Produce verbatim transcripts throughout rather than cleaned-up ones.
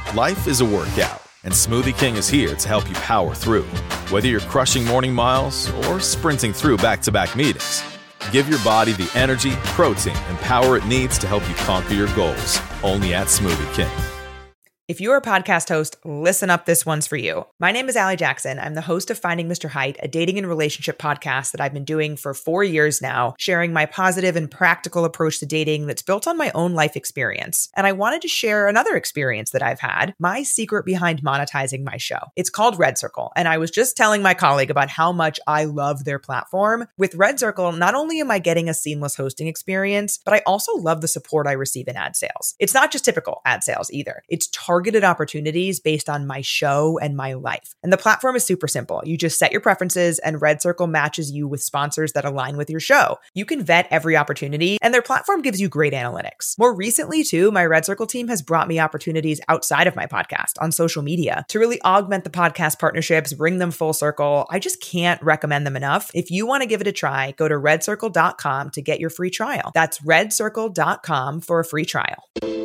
Life is a workout, and Smoothie King is here to help you power through. Whether you're crushing morning miles or sprinting through back-to-back meetings, give your body the energy, protein, and power it needs to help you conquer your goals. Only at Smoothie King. If you're a podcast host, listen up, this one's for you. My name is Allie Jackson. I'm the host of Finding Mister Height, a dating and relationship podcast that I've been doing for four years now, sharing my positive and practical approach to dating that's built on my own life experience. And I wanted to share another experience that I've had, my secret behind monetizing my show. It's called Red Circle, and I was just telling my colleague about how much I love their platform. With Red Circle, not only am I getting a seamless hosting experience, but I also love the support I receive in ad sales. It's not just typical ad sales either. It's targeted targeted opportunities based on my show and my life. And the platform is super simple. You just set your preferences and Red Circle matches you with sponsors that align with your show. You can vet every opportunity and their platform gives you great analytics. More recently too, my Red Circle team has brought me opportunities outside of my podcast on social media to really augment the podcast partnerships, bring them full circle. I just can't recommend them enough. If you want to give it a try, go to red circle dot com to get your free trial. That's red circle dot com for a free trial.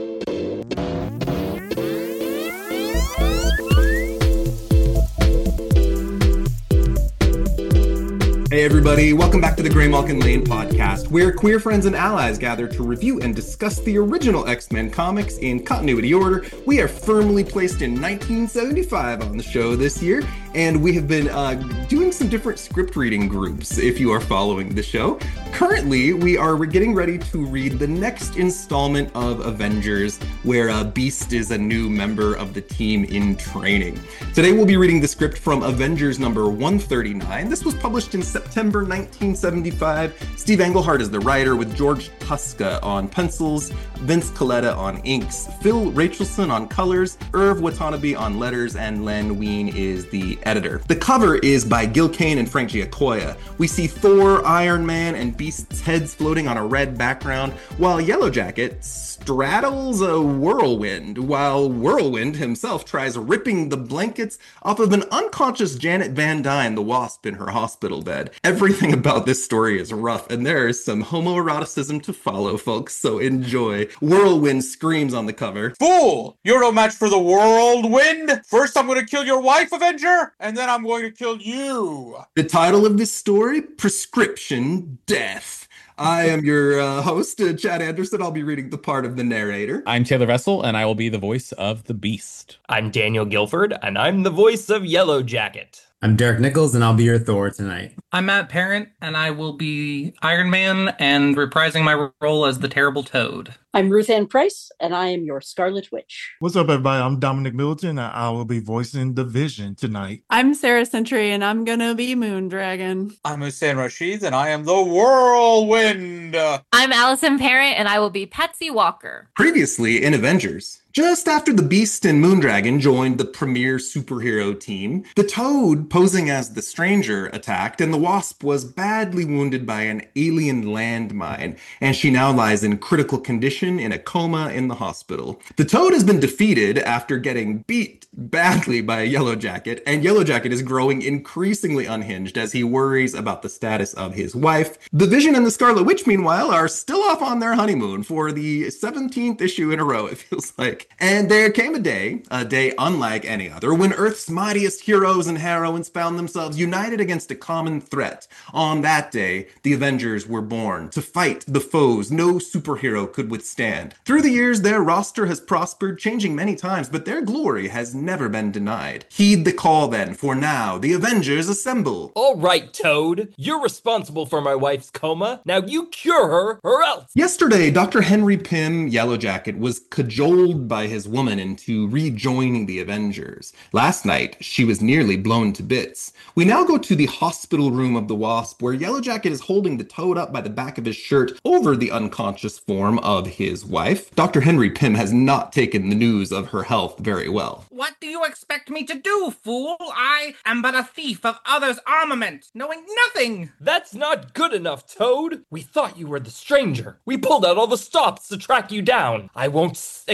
Hey everybody, welcome back to the Graymalkin Lane podcast, where queer friends and allies gather to review and discuss the original X-Men comics in continuity order. We are firmly placed in nineteen seventy-five on the show this year, and we have been uh, doing some different script reading groups, if you are following the show. Currently, we are getting ready to read the next installment of Avengers, where uh, Beast is a new member of the team in training. Today we'll be reading the script from Avengers number one thirty-nine. This was published in September nineteen seventy-five. Steve Englehart is the writer, with George Tuska on pencils, Vince Colletta on inks, Phil Rachelson on colors, Irv Watanabe on letters, and Len Wein is the editor. The cover is by Gil Kane and Frank Giacoia. We see Thor, Iron Man, and Beast's heads floating on a red background, while Yellow Jacket straddles a whirlwind, while Whirlwind himself tries ripping the blankets off of an unconscious Janet Van Dyne, the Wasp, in her hospital bed. Everything about this story is rough, and there is some homoeroticism to follow, folks, so enjoy. Whirlwind screams on the cover. Fool! You're no match for the Whirlwind! First I'm going to kill your wife, Avenger, and then I'm going to kill you! The title of this story? Prescription Death. I am your uh, host, uh, Chad Anderson. I'll be reading the part of the narrator. I'm Taylor Vessel, and I will be the voice of the Beast. I'm Daniel Guilford, and I'm the voice of Yellow Jacket. I'm Derek Nichols, and I'll be your Thor tonight. I'm Matt Parent, and I will be Iron Man and reprising my role as the Terrible Toad. I'm Ruth Ann Price, and I am your Scarlet Witch. What's up, everybody? I'm Dominic Middleton, and I will be voicing the Vision tonight. I'm Sarah Sentry, and I'm gonna be Moondragon. I'm Hussein Rashid, and I am the Whirlwind. I'm Allison Parent, and I will be Patsy Walker. Previously in Avengers. Just after the Beast and Moondragon joined the premier superhero team, the Toad, posing as the Stranger, attacked, and the Wasp was badly wounded by an alien landmine, and she now lies in critical condition in a coma in the hospital. The Toad has been defeated after getting beat badly by Yellow Jacket, and Yellow Jacket is growing increasingly unhinged as he worries about the status of his wife. The Vision and the Scarlet Witch, meanwhile, are still off on their honeymoon for the seventeenth issue in a row, it feels like. And there came a day, a day unlike any other, when Earth's mightiest heroes and heroines found themselves united against a common threat. On that day, the Avengers were born to fight the foes no superhero could withstand. Through the years, their roster has prospered, changing many times, but their glory has never been denied. Heed the call then, for now the Avengers assemble. All right, Toad. You're responsible for my wife's coma. Now you cure her, or else. Yesterday, Doctor Henry Pym, Yellow Jacket, was cajoled by his woman into rejoining the Avengers. Last night, she was nearly blown to bits. We now go to the hospital room of the Wasp, where Yellow Jacket is holding the Toad up by the back of his shirt over the unconscious form of his wife. Doctor Henry Pym has not taken the news of her health very well. What do you expect me to do, fool? I am but a thief of others' armament, knowing nothing. That's not good enough, Toad. We thought you were the Stranger. We pulled out all the stops to track you down. I won't s- accept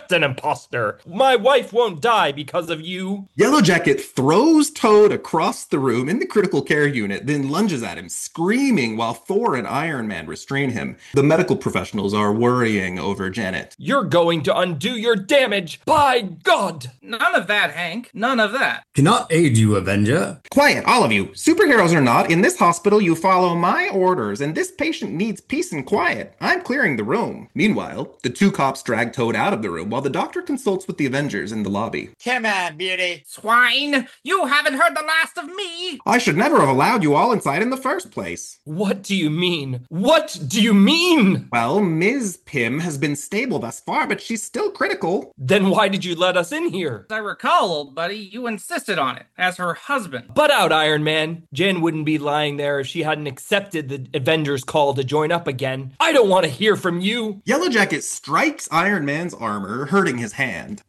just an imposter. My wife won't die because of you. Yellowjacket throws Toad across the room in the critical care unit, then lunges at him, screaming while Thor and Iron Man restrain him. The medical professionals are worrying over Janet. You're going to undo your damage, by God! None of that, Hank. None of that. Cannot aid you, Avenger. Quiet, all of you. Superheroes or not, in this hospital you follow my orders, and this patient needs peace and quiet. I'm clearing the room. Meanwhile, the two cops drag Toad out of the room while the doctor consults with the Avengers in the lobby. Come on, beauty. Swine! You haven't heard the last of me! I should never have allowed you all inside in the first place. What do you mean? What do you mean? Well, Miz Pym has been stable thus far, but she's still critical. Then why did you let us in here? As I recall, old buddy, you insisted on it, as her husband. Butt out, Iron Man. Jen wouldn't be lying there if she hadn't accepted the Avengers call to join up again. I don't want to hear from you. Yellowjacket strikes Iron Man's armor, hurting his hand.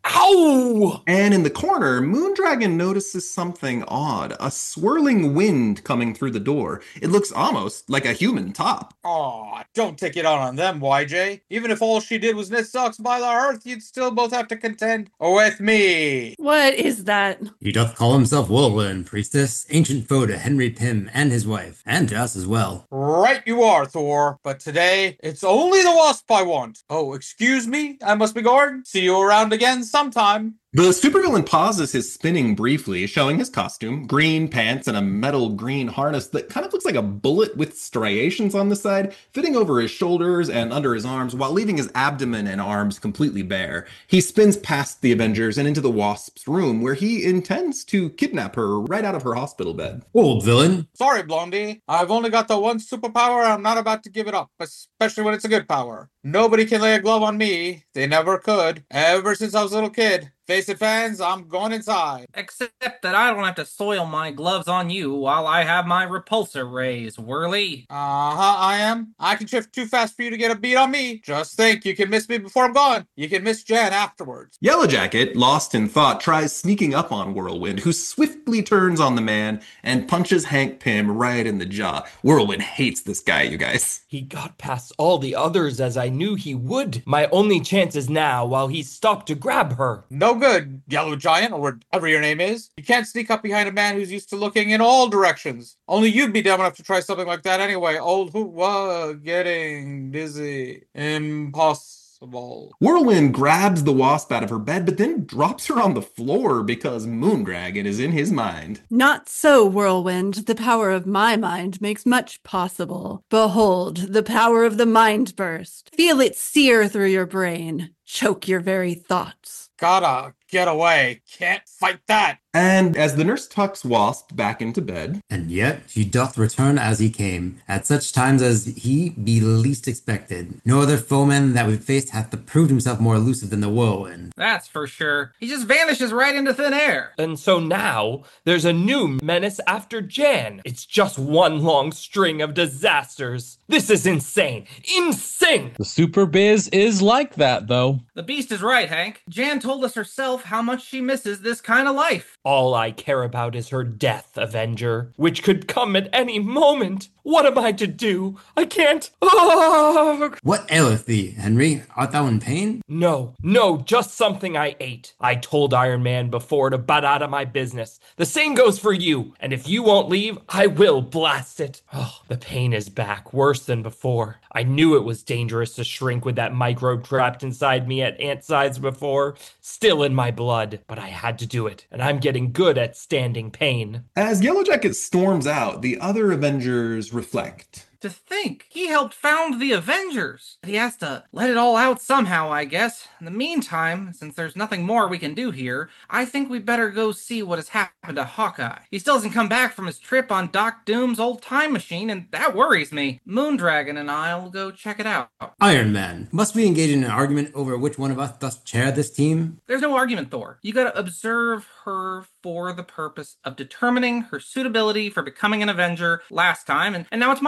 Ow! And in the corner, Moondragon notices something odd. A swirling wind coming through the door. It looks almost like a human top. Aw, don't take it out on them, Y J. Even if all she did was knit socks by the hearth, you'd still both have to contend with me. What is that? He doth call himself Whirlwind, priestess, ancient foe to Henry Pym and his wife, and to us as well. Right you are, Thor. But today, it's only the wasp I want. Oh, excuse me? I must be going. See you around again sometime. The supervillain pauses his spinning briefly, showing his costume, green pants and a metal green harness that kind of looks like a bullet with striations on the side, fitting over his shoulders and under his arms while leaving his abdomen and arms completely bare. He spins past the Avengers and into the Wasp's room, where he intends to kidnap her right out of her hospital bed. Old villain. Sorry, Blondie. I've only got the one superpower. I'm not about to give it up, especially when it's a good power. Nobody can lay a glove on me. They never could. Ever since I was a little kid. Face it, fans, I'm going inside. Except that I don't have to soil my gloves on you while I have my repulsor rays, Whirly. Uh-huh, I am. I can shift too fast for you to get a beat on me. Just think, you can miss me before I'm gone. You can miss Jen afterwards. Yellowjacket, lost in thought, tries sneaking up on Whirlwind, who swiftly turns on the man and punches Hank Pym right in the jaw. Whirlwind hates this guy, you guys. He got past all the others as I knew he would. My only chance is now while he stopped to grab her. No good, Yellow Giant, or whatever your name is. You can't sneak up behind a man who's used to looking in all directions. Only you'd be dumb enough to try something like that anyway. Old who was getting dizzy. Impossible. Whirlwind grabs the Wasp out of her bed, but then drops her on the floor because Moondragon is in his mind. Not so, Whirlwind. The power of my mind makes much possible. Behold, the power of the mind burst. Feel it sear through your brain. Choke your very thoughts. Gotta get away. Can't fight that. And as the nurse tucks Wasp back into bed, and yet he doth return as he came, at such times as he be least expected. No other foeman that we've faced hath proved himself more elusive than the Whirlwind. That's for sure. He just vanishes right into thin air. And so now, there's a new menace after Jan. It's just one long string of disasters. This is insane. Insane! The super biz is like that, though. The beast is right, Hank. Jan told us herself how much she misses this kind of life. All I care about is her death, Avenger, which could come at any moment. What am I to do? I can't. Oh! What aileth thee, Henry? Art thou in pain? No, no, just something I ate. I told Iron Man before to butt out of my business. The same goes for you. And if you won't leave, I will blast it. Oh, the pain is back, worse than before. I knew it was dangerous to shrink with that microbe trapped inside me at ant size before, still in my blood, but I had to do it, and I'm getting good at standing pain. As Yellowjacket storms out, the other Avengers reflect. To think, he helped found the Avengers. He has to let it all out somehow, I guess. In the meantime, since there's nothing more we can do here, I think we better go see what has happened to Hawkeye. He still hasn't come back from his trip on Doc Doom's old time machine, and that worries me. Moondragon and I'll go check it out. Iron Man, must we engage in an argument over which one of us doth chair this team? There's no argument, Thor. You gotta observe her for the purpose of determining her suitability for becoming an Avenger last time, and, and now it's my turn.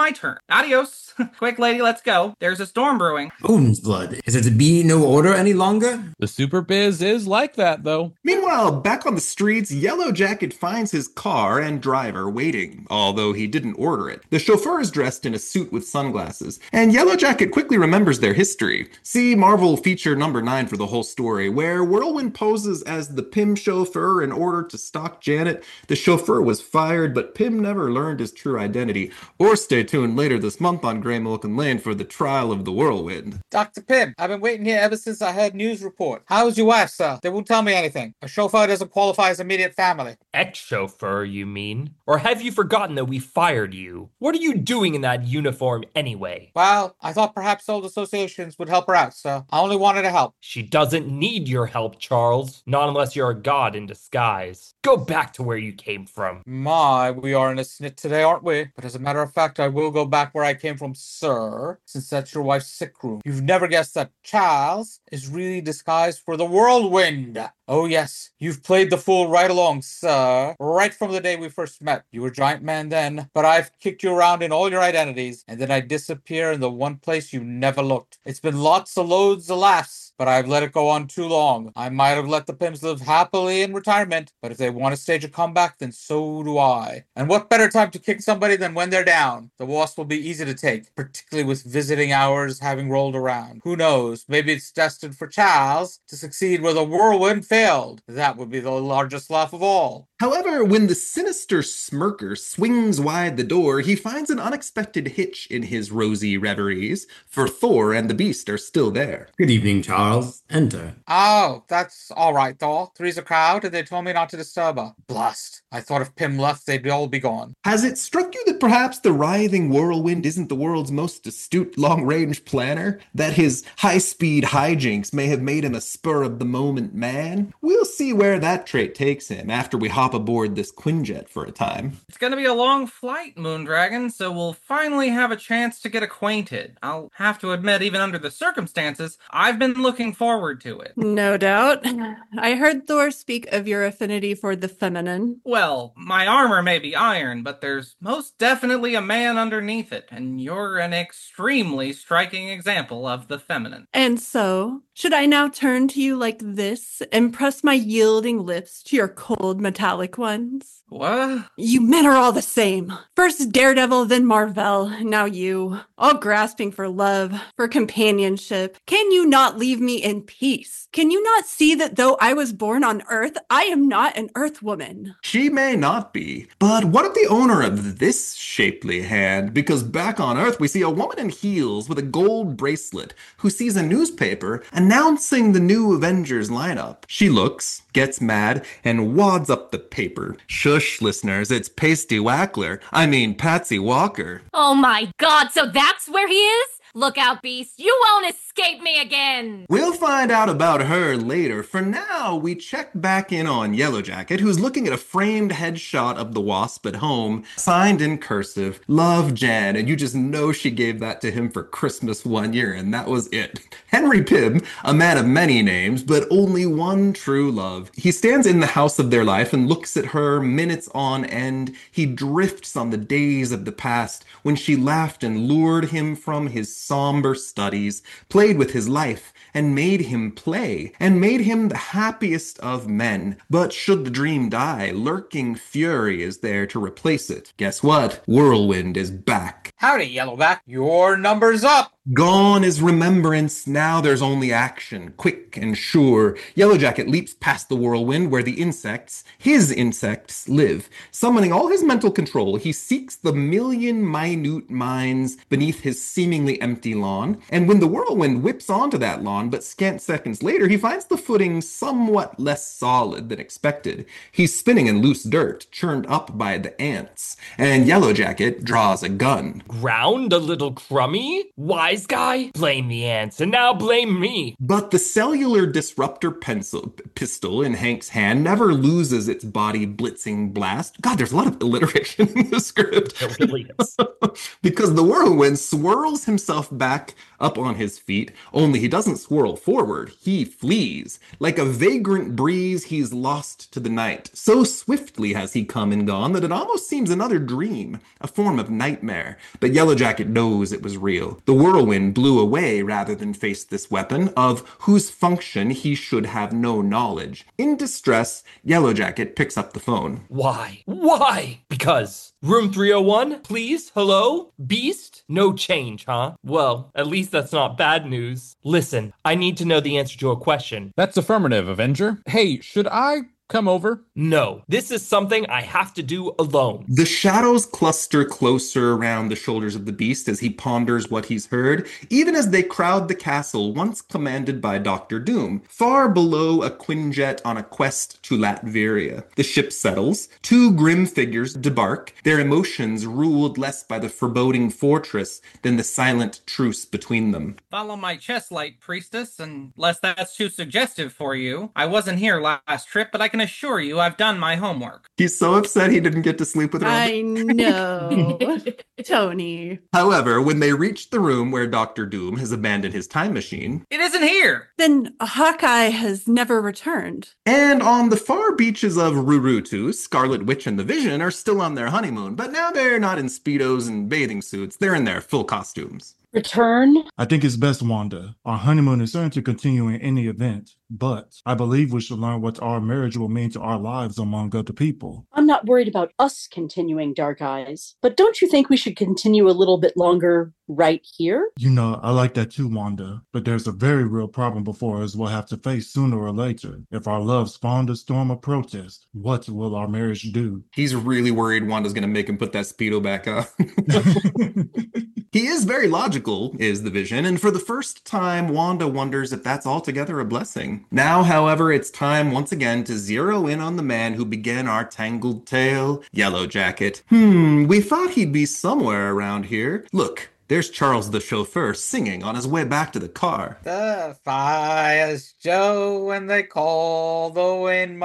Adios. Quick, lady, let's go. There's a storm brewing. Odin's blood. Is there to be no order any longer? The Super Biz is like that, though. Meanwhile, back on the streets, Yellow Jacket finds his car and driver waiting, although he didn't order it. The chauffeur is dressed in a suit with sunglasses, and Yellow Jacket quickly remembers their history. See Marvel feature number nine for the whole story, where Whirlwind poses as the Pym chauffeur in order to stalk Janet. The chauffeur was fired, but Pym never learned his true identity. Or stay tuned later this month on Grey Malkin Lane for the trial of the Whirlwind. Doctor Pym, I've been waiting here ever since I heard news report. How's your wife, sir? They won't tell me anything. A chauffeur doesn't qualify as immediate family. Ex-chauffeur, you mean? Or have you forgotten that we fired you? What are you doing in that uniform anyway? Well, I thought perhaps old associations would help her out, sir. I only wanted to help. She doesn't need your help, Charles. Not unless you're a god in disguise. Go back to where you came from. My, we are in a snit today, aren't we? But as a matter of fact, I will go back where I came from, sir, since that's your wife's sick room. You've never guessed that Charles is really disguised for the Whirlwind. Oh yes, you've played the fool right along, sir. Right from the day we first met. You were Giant Man then, but I've kicked you around in all your identities, and then I disappear in the one place you never looked. It's been lots of loads of laughs, but I've let it go on too long. I might have let the Pyms live happily in retirement, but if they want to stage a comeback, then so do I. And what better time to kick somebody than when they're down? The Wasp will be easy to take, particularly with visiting hours having rolled around. Who knows? Maybe it's destined for Charles to succeed where the Whirlwind failed. That would be the largest laugh of all. However, when the sinister Smirker swings wide the door, he finds an unexpected hitch in his rosy reveries, for Thor and the Beast are still there. Good evening, Charles. Enter. Oh, that's all right, Thor. Three's a crowd, and they told me not to disturb her. Blast. I thought if Pym left, they'd all be gone. Has it struck you that perhaps the writhing Whirlwind isn't the world's most astute long-range planner? That his high-speed hijinks may have made him a spur-of-the-moment man? We'll see where that trait takes him after we hop aboard this Quinjet for a time. It's gonna be a long flight, Moondragon, so we'll finally have a chance to get acquainted. I'll have to admit, even under the circumstances, I've been looking forward to it. No doubt. I heard Thor speak of your affinity for the feminine. Well, my armor may be iron, but there's most definitely a man underneath it, and you're an extremely striking example of the feminine. And so, should I now turn to you like this and press my yielding lips to your cold metallic ones? What? You men are all the same. First Daredevil, then Marvel, now you. All grasping for love, for companionship. Can you not leave me in peace? Can you not see that though I was born on Earth, I am not an Earth woman? She may not be, but what of the owner of this shapely hand? Because back on Earth, we see a woman in heels with a gold bracelet who sees a newspaper announcing the new Avengers lineup. She looks, gets mad, and wads up the paper. Shush, listeners, it's Pasty Wackler. I mean, Patsy Walker. Oh my god, so that's where he is? Look out, Beast. You won't escape me again. We'll find out about her later. For now, we check back in on Yellow Jacket, who's looking at a framed headshot of the Wasp at home, signed in cursive, Love Jan, and you just know she gave that to him for Christmas one year, and that was it. Henry Pym, a man of many names, but only one true love. He stands in the house of their life and looks at her minutes on end. He drifts on the days of the past when she laughed and lured him from his somber studies, played with his life, and made him play, and made him the happiest of men. But should the dream die, lurking fury is there to replace it. Guess what? Whirlwind is back. Howdy, Yellowback. Your number's up. Gone is remembrance, now there's only action, quick and sure. Yellow Jacket leaps past the Whirlwind where the insects, his insects, live. Summoning all his mental control, he seeks the million minute minds beneath his seemingly empty lawn. And when the Whirlwind whips onto that lawn, but scant seconds later, he finds the footing somewhat less solid than expected. He's spinning in loose dirt, churned up by the ants. And Yellow Jacket draws a gun. Ground a little crummy? Why wise guy? Blame the ants, and now blame me. But the cellular disruptor pencil, pistol in Hank's hand never loses its body blitzing blast. God, there's a lot of alliteration in the script. It really is. Because the whirlwind swirls himself back up on his feet, only he doesn't swirl forward. He flees. Like a vagrant breeze, he's lost to the night. So swiftly has he come and gone that it almost seems another dream, a form of nightmare. But Yellowjacket knows it was real. The whirlwind blew away rather than face this weapon, of whose function he should have no knowledge. In distress, Yellowjacket picks up the phone. Why? Why? Because... Room three oh one, please? Hello? Beast? No change, huh? Well, at least that's not bad news. Listen, I need to know the answer to a question. That's affirmative, Avenger. Hey, should I come over? No, this is something I have to do alone. The shadows cluster closer around the shoulders of the beast as he ponders what he's heard, even as they crowd the castle once commanded by Doctor Doom, far below a Quinjet on a quest to Latveria. The ship settles, two grim figures debark, their emotions ruled less by the foreboding fortress than the silent truce between them. Follow my chest light, priestess, unless that's too suggestive for you. I wasn't here last trip, but I can assure you I've done my homework. He's so upset he didn't get to sleep with her. I know. Tony. However, when they reach the room where Doctor Doom has abandoned his time machine... It isn't here! Then Hawkeye has never returned. And on the far beaches of Rurutu, Scarlet Witch and the Vision are still on their honeymoon, but now they're not in Speedos and bathing suits. They're in their full costumes. Return? I think it's best, Wanda. Our honeymoon is certain to continue in any event, but I believe we should learn what our marriage will mean to our lives among other people. I'm not worried about us continuing, Dark Eyes, but don't you think we should continue a little bit longer right here? You know, I like that too, Wanda, but there's a very real problem before us we'll have to face sooner or later. If our love spawned a storm of protest, what will our marriage do? He's really worried Wanda's going to make him put that Speedo back on. He is very logical, is the Vision, and for the first time, Wanda wonders if that's altogether a blessing. Now, however, it's time once again to zero in on the man who began our tangled tale, Yellowjacket. Hmm, we thought he'd be somewhere around here. Look, there's Charles the chauffeur singing on his way back to the car. The fire's Joe when they call the wind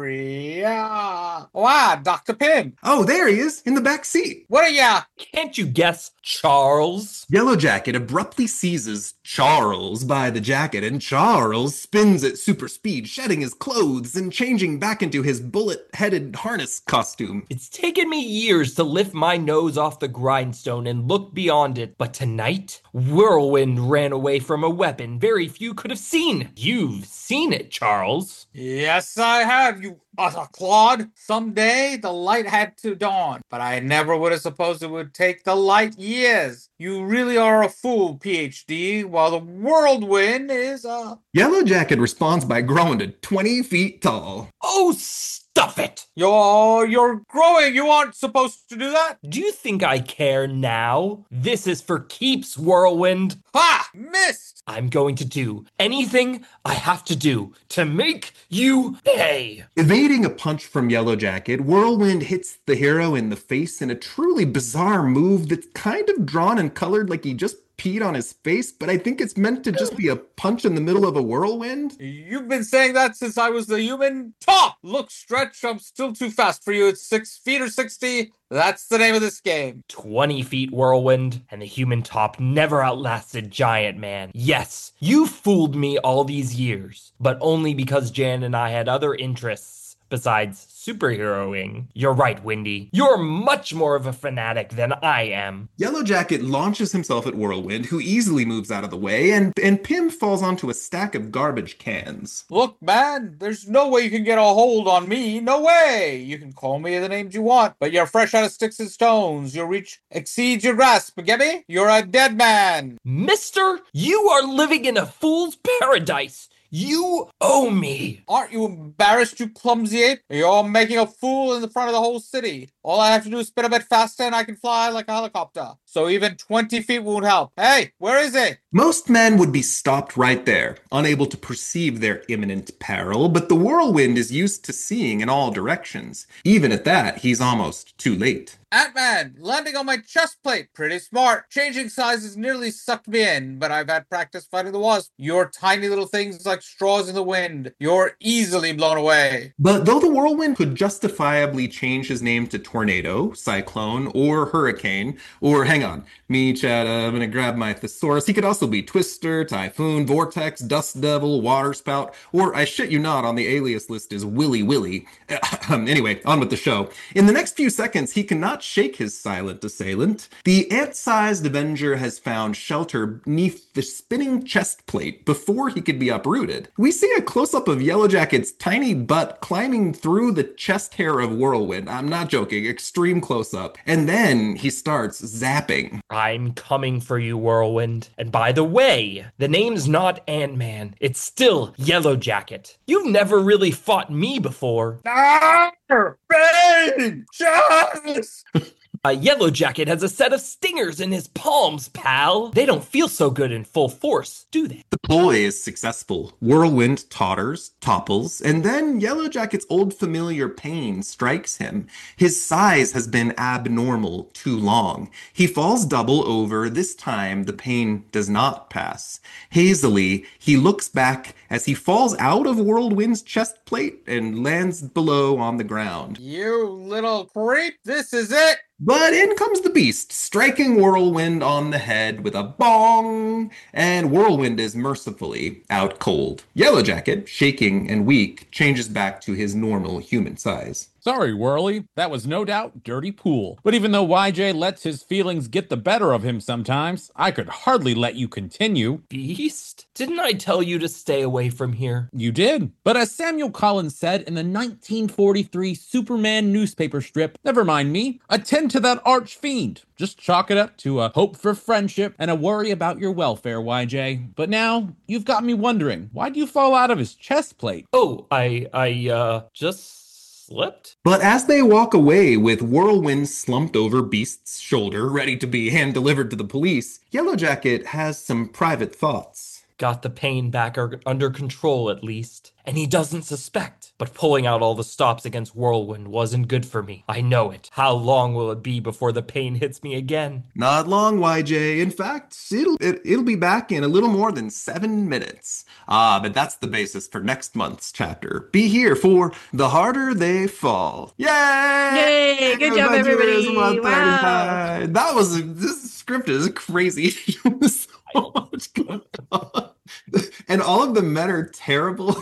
Maria. Wow, Doctor Pym. Oh, there he is, in the back seat. What are ya? Can't you guess, Charles? Yellowjacket abruptly seizes Charles by the jacket, and Charles spins at super speed, shedding his clothes and changing back into his bullet-headed harness costume. It's taken me years to lift my nose off the grindstone and look beyond it, but tonight, Whirlwind ran away from a weapon very few could have seen. You've seen it, Charles. Yes, I have, you utter clod. Someday the light had to dawn, but I never would have supposed it would take the light years. You really are a fool, P H D, while the whirlwind is uh Yellowjacket responds by growing to twenty feet tall. Oh, stuff it! You're, you're growing. You aren't supposed to do that. Do you think I care now? This is for keeps, Whirlwind. Ha! Missed! I'm going to do anything I have to do to make you pay. Evading a punch from Yellowjacket, Whirlwind hits the hero in the face in a truly bizarre move that's kind of drawn and colored like he just peed on his face, but I think it's meant to just be a punch in the middle of a whirlwind. You've been saying that since I was the human top. Look, Stretch, I'm still too fast for you. It's six feet or sixty. That's the name of this game. twenty feet Whirlwind, and the human top never outlasted Giant Man. Yes, you fooled me all these years, but only because Jan and I had other interests besides superheroing. You're right, Windy. You're much more of a fanatic than I am. Yellowjacket launches himself at Whirlwind, who easily moves out of the way, and, and Pym falls onto a stack of garbage cans. Look, man, there's no way you can get a hold on me. No way. You can call me the names you want, but you're fresh out of sticks and stones. Your reach exceeds your grasp, get me? You're a dead man. Mister, you are living in a fool's paradise. You owe me. Aren't you embarrassed, you clumsy ape? You're making a fool in the front of the whole city. All I have to do is spin a bit faster and I can fly like a helicopter. So even twenty feet won't help. Hey, where is he? Most men would be stopped right there, unable to perceive their imminent peril, but the whirlwind is used to seeing in all directions. Even at that, he's almost too late. Ant-Man, landing on my chest plate. Pretty smart. Changing sizes nearly sucked me in, but I've had practice fighting the wasp. You're tiny little things like straws in the wind. You're easily blown away. But though the whirlwind could justifiably change his name to Tornado, Cyclone, or Hurricane, or hang on, me, Chad, uh, I'm gonna grab my thesaurus. He could also be Twister, Typhoon, Vortex, Dust Devil, Water Spout, or I shit you not, on the alias list is Willy Willy. Anyway, on with the show. In the next few seconds, he cannot shake his silent assailant. The ant-sized Avenger has found shelter beneath the spinning chest plate before he could be uprooted. We see a close-up of Yellowjacket's tiny butt climbing through the chest hair of Whirlwind. I'm not joking, extreme close-up. And then he starts zapping. I'm coming for you, Whirlwind. And by the way, the name's not Ant-Man. It's still Yellowjacket. You've never really fought me before. Ah! Bang! Chas! A Yellowjacket has a set of stingers in his palms, pal. They don't feel so good in full force, do they? The ploy is successful. Whirlwind totters, topples, and then Yellowjacket's old familiar pain strikes him. His size has been abnormal too long. He falls double over. This time, the pain does not pass. Hazily, he looks back as he falls out of Whirlwind's chest plate and lands below on the ground. You little creep, this is it! But in comes the beast, striking Whirlwind on the head with a bong, and Whirlwind is mercifully out cold. Yellowjacket, shaking and weak, changes back to his normal human size. Sorry, Whirly. That was no doubt dirty pool. But even though Y J lets his feelings get the better of him sometimes, I could hardly let you continue. Beast? Didn't I tell you to stay away from here? You did. But as Samuel Collins said in the nineteen forty-three Superman newspaper strip, never mind me, attend to that arch fiend. Just chalk it up to a hope for friendship and a worry about your welfare, Y J. But now, you've got me wondering, why'd you fall out of his chest plate? Oh, I, I, uh, just... slipped? But as they walk away with Whirlwind slumped over Beast's shoulder, ready to be hand-delivered to the police, Yellowjacket has some private thoughts. Got the pain back under control, at least. And he doesn't suspect. But pulling out all the stops against Whirlwind wasn't good for me. I know it. How long will it be before the pain hits me again? Not long, Y J. In fact, it'll it, it'll be back in a little more than seven minutes. Ah, but that's the basis for next month's chapter. Be here for The Harder They Fall. Yay! Yay! Good job, everybody! Wow. That was, this script is crazy. So much going on. And all of the men are terrible.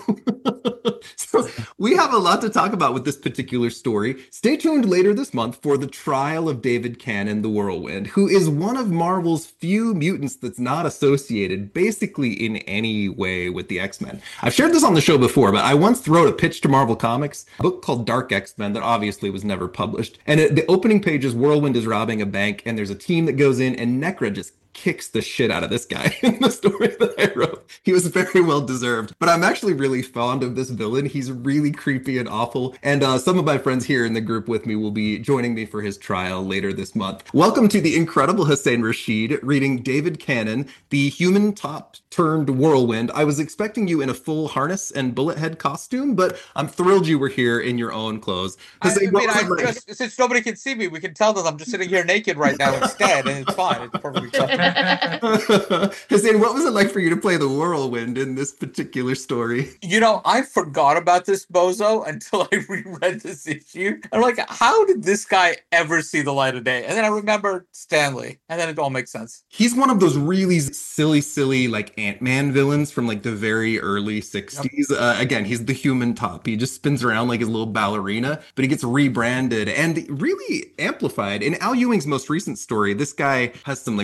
So we have a lot to talk about with this particular story. Stay tuned later this month for the trial of David Cannon, the Whirlwind, who is one of Marvel's few mutants that's not associated basically in any way with the X-Men. I've shared this on the show before, but I once wrote a pitch to Marvel Comics, a book called Dark X-Men that obviously was never published. And it, the opening page is Whirlwind is robbing a bank, and there's a team that goes in, and Necra just kicks the shit out of this guy in the story that I wrote. He was very well deserved, but I'm actually really fond of this villain. He's really creepy and awful, and uh, some of my friends here in the group with me will be joining me for his trial later this month. Welcome to the incredible Hussein Rashid reading David Cannon, the human top turned Whirlwind. I was expecting you in a full harness and bullet head costume, but I'm thrilled you were here in your own clothes. Hussein, I mean, I just, since nobody can see me, we can tell that I'm just sitting here naked right now instead, and it's fine. It's perfectly acceptable. Hussein, what was it like for you to play the Whirlwind in this particular story? You know, I forgot about this bozo until I reread this issue. I'm like, how did this guy ever see the light of day? And then I remembered Stanley, and then it all makes sense. He's one of those really silly, silly, like Ant-Man villains from like the very early sixties. Yep. Uh, again, he's the human top. He just spins around like his little ballerina, but he gets rebranded and really amplified. In Al Ewing's most recent story, this guy has some like really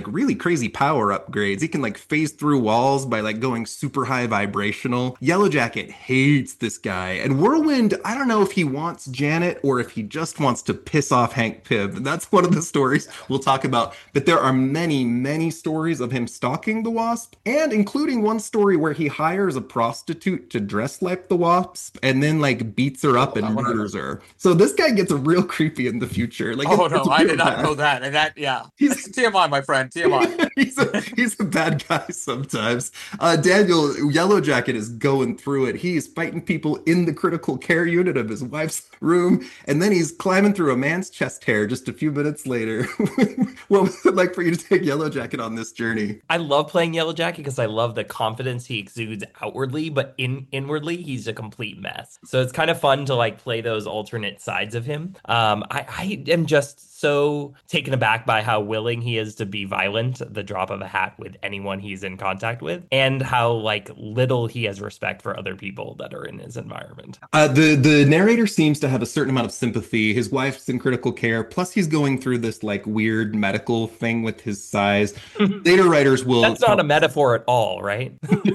crazy power upgrades. He can like phase through walls by like going super high vibrational. Yellowjacket hates this guy. And Whirlwind, I don't know if he wants Janet or if he just wants to piss off Hank Pym. That's one of the stories we'll talk about. But there are many, many stories of him stalking the Wasp, and including one story where he hires a prostitute to dress like the Wasp and then like beats her up and murders her. So this guy gets real creepy in the future. Like, oh it's, no, it's I did real not bad. know that. And that, yeah, he's T M I, my friend. T M I. he's, a, he's a bad guy sometimes. Uh, Daniel, Yellowjacket is going through it. He's fighting people in the critical care unit of his wife's room, and then he's climbing through a man's chest hair just a few minutes later. What was it like for you to take Yellowjacket on this journey? I love playing Yellowjacket because I love the confidence he exudes outwardly, but in inwardly he's a complete mess. So it's kind of fun to like play those alternate sides of him. Um, I, I am just so taken aback by how willing he is to be violent at the drop of a hat with anyone he's in contact with, and how like little he has respect for other people that are in his environment. Uh, the the narrator seems to have a certain amount of sympathy. His wife's in critical care, plus he's going through this like weird medical thing with his size. Later writers will That's not a metaphor at all, right?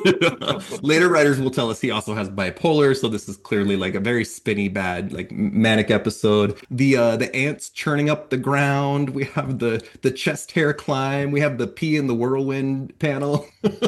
Later writers will tell us he also has bipolar, so this is clearly like a very spinny, bad, like manic episode. The uh, the ants churning up the ground. We have the the chest hair climb. We have the pee in the whirlwind panel.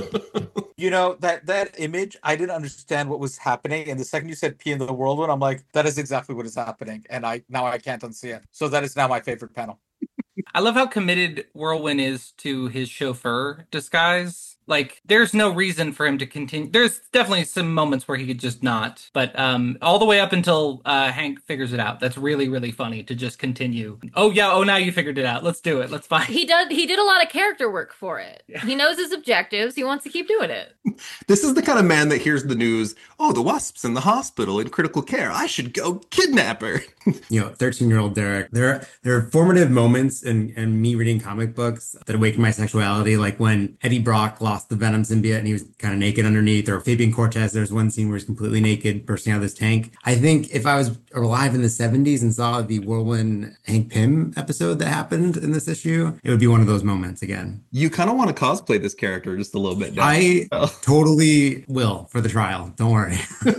You know, that that image, I didn't understand what was happening. And the second you said pee in the whirlwind, I'm like, that is exactly what is happening. And I now I can't unsee it. So that is now my favorite panel. I love how committed Whirlwind is to his chauffeur disguise. Like, there's no reason for him to continue. There's definitely some moments where he could just not. But um, all the way up until uh, Hank figures it out. That's really, really funny to just continue. Oh, yeah. Oh, now you figured it out. Let's do it. Let's find. He did, he did a lot of character work for it. He knows his objectives. He wants to keep doing it. This is the kind of man that hears the news, oh, the Wasp's in the hospital in critical care. I should go kidnap her. You know, thirteen-year-old Derek. There, there are formative moments in, in me reading comic books that awaken my sexuality, like when Eddie Brock lost the Venom symbiote and he was kind of naked underneath, or Fabian Cortez, there's one scene where he's completely naked bursting out of this tank. I think if I was alive in the seventies and saw the Whirlwind Hank Pym episode that happened in this issue, it would be one of those moments again. You kind of want to cosplay this character just a little bit now. I totally will for the trial. Don't worry.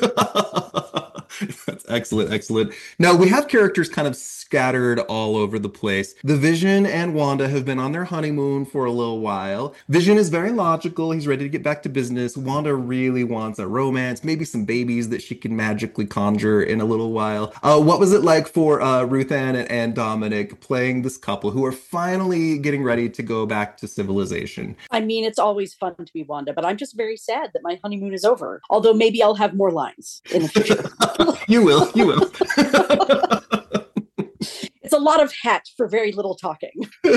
That's excellent, excellent. Now, we have characters kind of scattered all over the place. The Vision and Wanda have been on their honeymoon for a little while. Vision is very logical. He's ready to get back to business. Wanda really wants a romance, maybe some babies that she can magically conjure in a little while. Uh, what was it like for uh, Ruth Ann and, and Dominic playing this couple who are finally getting ready to go back to civilization? I mean, it's always fun to be Wanda, but I'm just very sad that my honeymoon is over. Although maybe I'll have more lines in the future. You will, you will. It's a lot of hat for very little talking.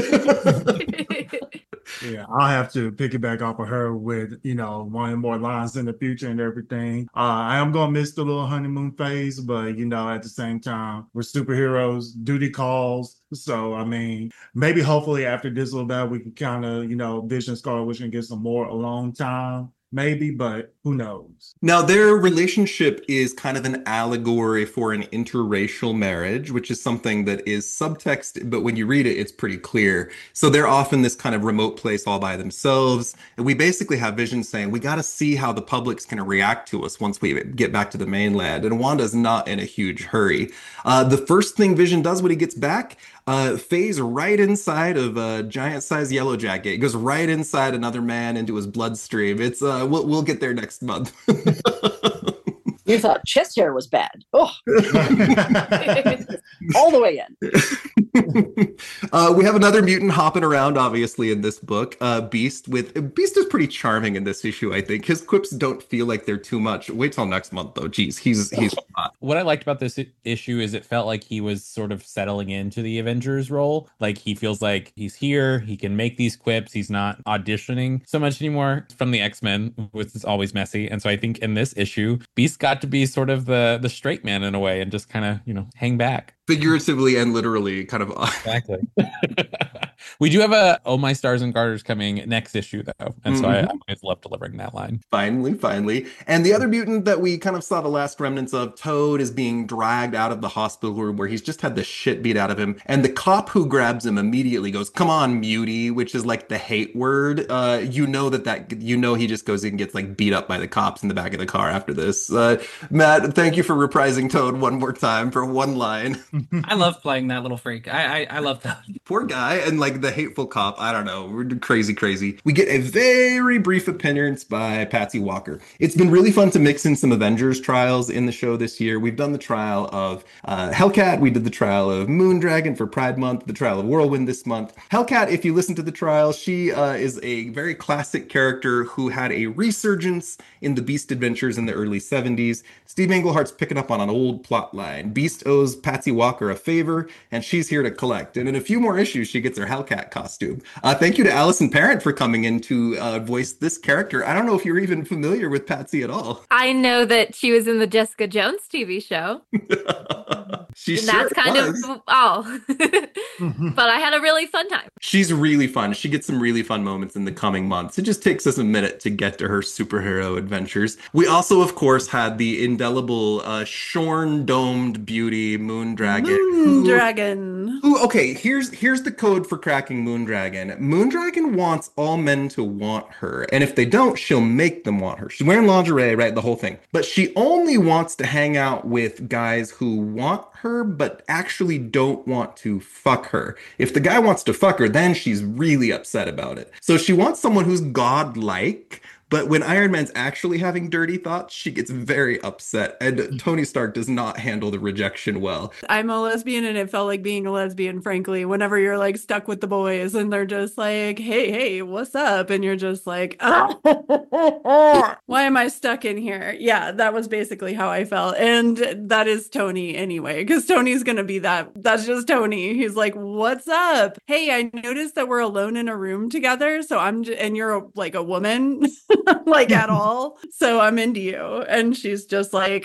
Yeah, I'll have to piggyback off of her with, you know, wanting more lines in the future and everything. Uh, I am going to miss the little honeymoon phase, but, you know, at the same time, we're superheroes, duty calls. So, I mean, maybe hopefully after this little bit, we can kind of, you know, Vision, Scarlet Witch can get some more alone time. Maybe, but who knows? Now, their relationship is kind of an allegory for an interracial marriage, which is something that is subtext, but when you read it, it's pretty clear. So they're off in this kind of remote place all by themselves. And we basically have Vision saying, we got to see how the public's going to react to us once we get back to the mainland. And Wanda's not in a huge hurry. Uh, the first thing Vision does when he gets back, Uh, phase right inside of a giant-sized Yellowjacket. It goes right inside another man into his bloodstream. It's uh, we'll we'll get there next month. You thought chest hair was bad. Oh, all the way in. uh, we have another mutant hopping around, obviously, in this book. Uh, Beast with Beast is pretty charming in this issue. I think his quips don't feel like they're too much. Wait till next month, though. Jeez, he's he's hot. What I liked about this issue is it felt like he was sort of settling into the Avengers role. Like he feels like he's here, he can make these quips, he's not auditioning so much anymore from the X-Men, which is always messy. And so I think in this issue, Beast got to be sort of the the straight man in a way and just kind of, you know, hang back. Figuratively and literally, kind of. Exactly. We do have a Oh My Stars and Garters coming next issue, though. And mm-hmm. so I, I always love delivering that line. Finally, finally. And the other mutant that we kind of saw the last remnants of, Toad, is being dragged out of the hospital room where he's just had the shit beat out of him. And the cop who grabs him immediately goes, "Come on, mutie," which is like the hate word. Uh, you know that that, you know, he just goes and gets like beat up by the cops in the back of the car after this. Uh, Matt, thank you for reprising Toad one more time for one line. I love playing that little freak. I, I, I love that. Poor guy. And like the hateful cop, I don't know. We're crazy, crazy. We get a very brief appearance by Patsy Walker. It's been really fun to mix in some Avengers trials in the show this year. We've done the trial of uh, Hellcat. We did the trial of Moondragon for Pride Month, the trial of Whirlwind this month. Hellcat, if you listen to the trial, she uh, is a very classic character who had a resurgence in the Beast adventures in the early seventies. Steve Englehart's picking up on an old plot line. Beast owes Patsy Walker a favor, and she's here to collect. And in a few more issues, she gets her Hellcat costume. Uh, thank you to Allison Parent for coming in to uh, voice this character. I don't know if you're even familiar with Patsy at all. I know that she was in the Jessica Jones T V show. She and sure that's kind was. of oh but I had a really fun time. She's really fun. She gets some really fun moments in the coming months. It just takes us a minute to get to her superhero adventures. We also, of course, had the indelible uh, shorn domed beauty Moondragon. Moondragon. Who, who okay, here's here's the code for cracking Moondragon. Moondragon wants all men to want her, and if they don't, she'll make them want her. She's wearing lingerie, right? The whole thing. But she only wants to hang out with guys who want her but actually don't want to fuck her. If the guy wants to fuck her, then she's really upset about it. So she wants someone who's godlike, but when Iron Man's actually having dirty thoughts, she gets very upset. And Tony Stark does not handle the rejection well. I'm a lesbian and it felt like being a lesbian, frankly, whenever you're like stuck with the boys and they're just like, hey, hey, what's up? And you're just like, ah, why am I stuck in here? Yeah, that was basically how I felt. And that is Tony anyway, because Tony's going to be that. That's just Tony. He's like, what's up? Hey, I noticed that we're alone in a room together. So I'm, j- and you're a, like a woman. like at all, so I'm into you. And she's just like,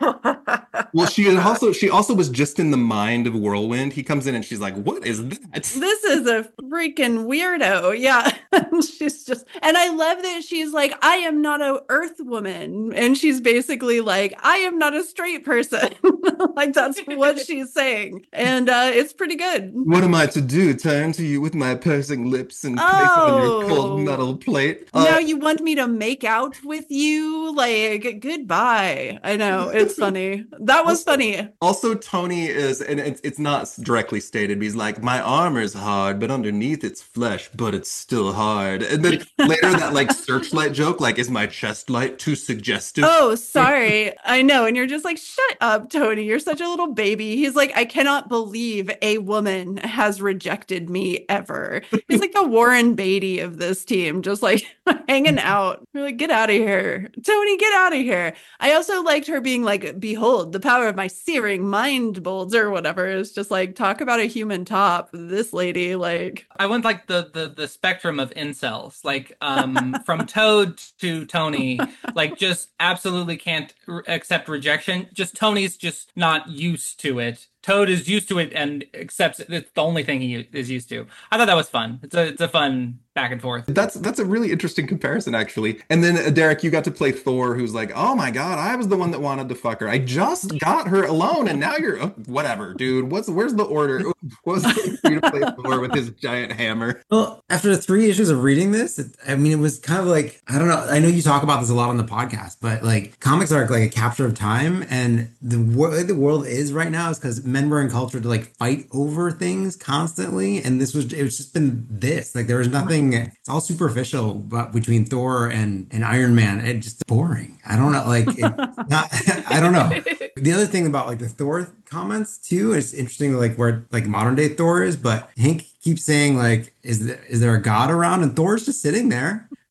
well, she also she also was just in the mind of Whirlwind. He comes in and she's like, what is that? This is a freaking weirdo. Yeah. She's just, and I love that she's like, I am not a earth woman, and she's basically like, I am not a straight person. Like that's what she's saying, and uh it's pretty good. What am I to do, turn to you with my pursing lips and place oh. on your cold metal plate? Uh, now you want me to make out with you? Like, goodbye. I know, it's funny. That was also, funny. Also, Tony is, and it's, it's not directly stated, but he's like, my armor's hard, but underneath it's flesh, but it's still hard. And then later that like searchlight joke, like, is my chest light too suggestive? Oh, sorry. I know. And you're just like, shut up, Tony. You're such a little baby. He's like, I cannot believe a woman has rejected me ever. He's like the Warren Beatty of this team, just like hanging out. We're like, get out of here. Tony, get out of here. I also liked her being like, behold, the power of my searing mind bolts or whatever. It's just like, talk about a human top. This lady, like. I went like the the, the spectrum of incels, like um, from Toad to Tony, like just absolutely can't re- accept rejection. Just Tony's just not used to it. Toad is used to it and accepts it. It's the only thing he is used to. I thought that was fun. It's a it's a fun back and forth. That's that's a really interesting comparison, actually. And then, uh, Derek, you got to play Thor, who's like, oh my God, I was the one that wanted to fuck her. I just got her alone, and now you're, oh, whatever, dude. What's Where's the order? What's it for you to play Thor with his giant hammer? Well, after three issues of reading this, it, I mean, it was kind of like, I don't know, I know you talk about this a lot on the podcast, but like comics are like a capture of time, and the way the world is right now is because men were in culture to like fight over things constantly, and this was, it was just been this, like there was nothing, it's all superficial, but between Thor and, and Iron Man, it's just boring. I don't know, like, it, not, I don't know. The other thing about like the Thor comments too, it's interesting like where like modern day Thor is, but Hank keeps saying like, is there, is there a god around? And Thor's just sitting there.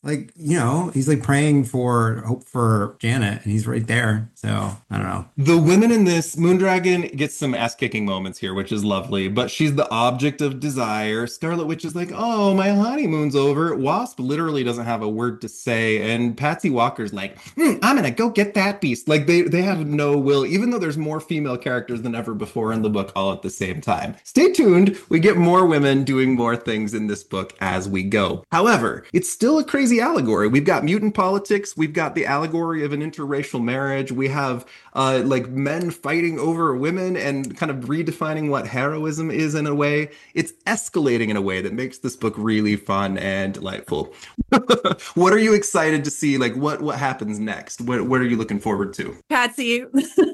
like, you know, he's like praying for hope for Janet, and he's right there. So I don't know. The women in this, Moondragon gets some ass-kicking moments here, which is lovely, but she's the object of desire. Scarlet Witch is like, oh, my honeymoon's over. Wasp literally doesn't have a word to say, and Patsy Walker's like, hmm, I'm gonna go get that beast. Like, they, they have no will, even though there's more female characters than ever before in the book all at the same time. Stay tuned. We get more women doing more things in this book as we go. However, it's still a crazy allegory. We've got mutant politics. We've got the allegory of an interracial marriage. We have uh, like men fighting over women and kind of redefining what heroism is in a way. It's escalating in a way that makes this book really fun and delightful. What are you excited to see? Like, what what happens next? What what are you looking forward to? Patsy.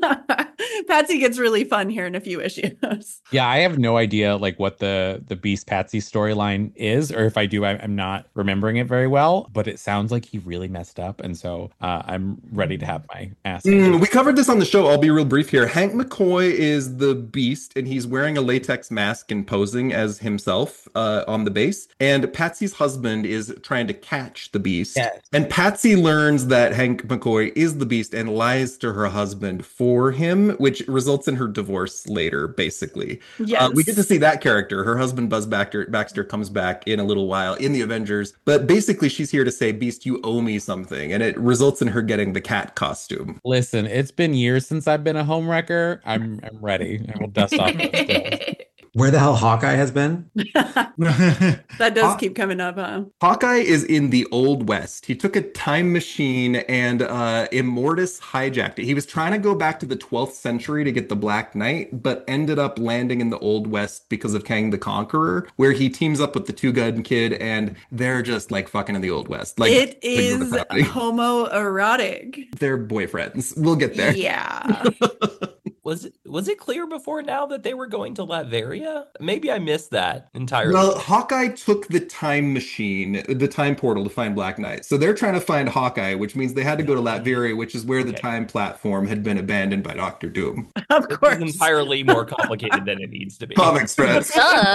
Patsy gets really fun here in a few issues. Yeah, I have no idea like what the the Beast Patsy storyline is, or if I do, I, I'm not remembering it very well. But it sounds like he really messed up, and so uh, I'm ready to have my ass. Mm, we covered this on the show. I'll be real brief here. Hank McCoy is the Beast, and he's wearing a latex mask and posing as himself uh, on the base. And Patsy's husband is trying to catch the Beast. Yes. And Patsy learns that Hank McCoy is the Beast and lies to her husband for him, which results in her divorce later, basically. Yes. Uh, we get to see that character. Her husband, Buzz Baxter, Baxter, comes back in a little while in the Avengers. But basically, she's here to say, Beast, you owe me something. And it results in her getting the cat costume. Listen, it's been years since I've been a homewrecker. I'm I'm ready. I will dust off those days. Where the hell Hawkeye has been? That does Haw- keep coming up, huh? Hawkeye is in the Old West. He took a time machine and uh, Immortus hijacked it. He was trying to go back to the twelfth century to get the Black Knight, but ended up landing in the Old West because of Kang the Conqueror, where he teams up with the Two Gun Kid, and they're just like fucking in the Old West. Like It like, is what's happening. homoerotic. They're boyfriends. We'll get there. Yeah. Was it, was it clear before now that they were going to Latveria? Maybe I missed that entirely. Well, Hawkeye took the time machine, the time portal to find Black Knight. So they're trying to find Hawkeye, which means they had to go to Latveria, which is where the Okay. time platform had been abandoned by Doctor Doom. Of It's course. entirely more complicated than it needs to be. Comics friends.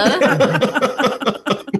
Duh.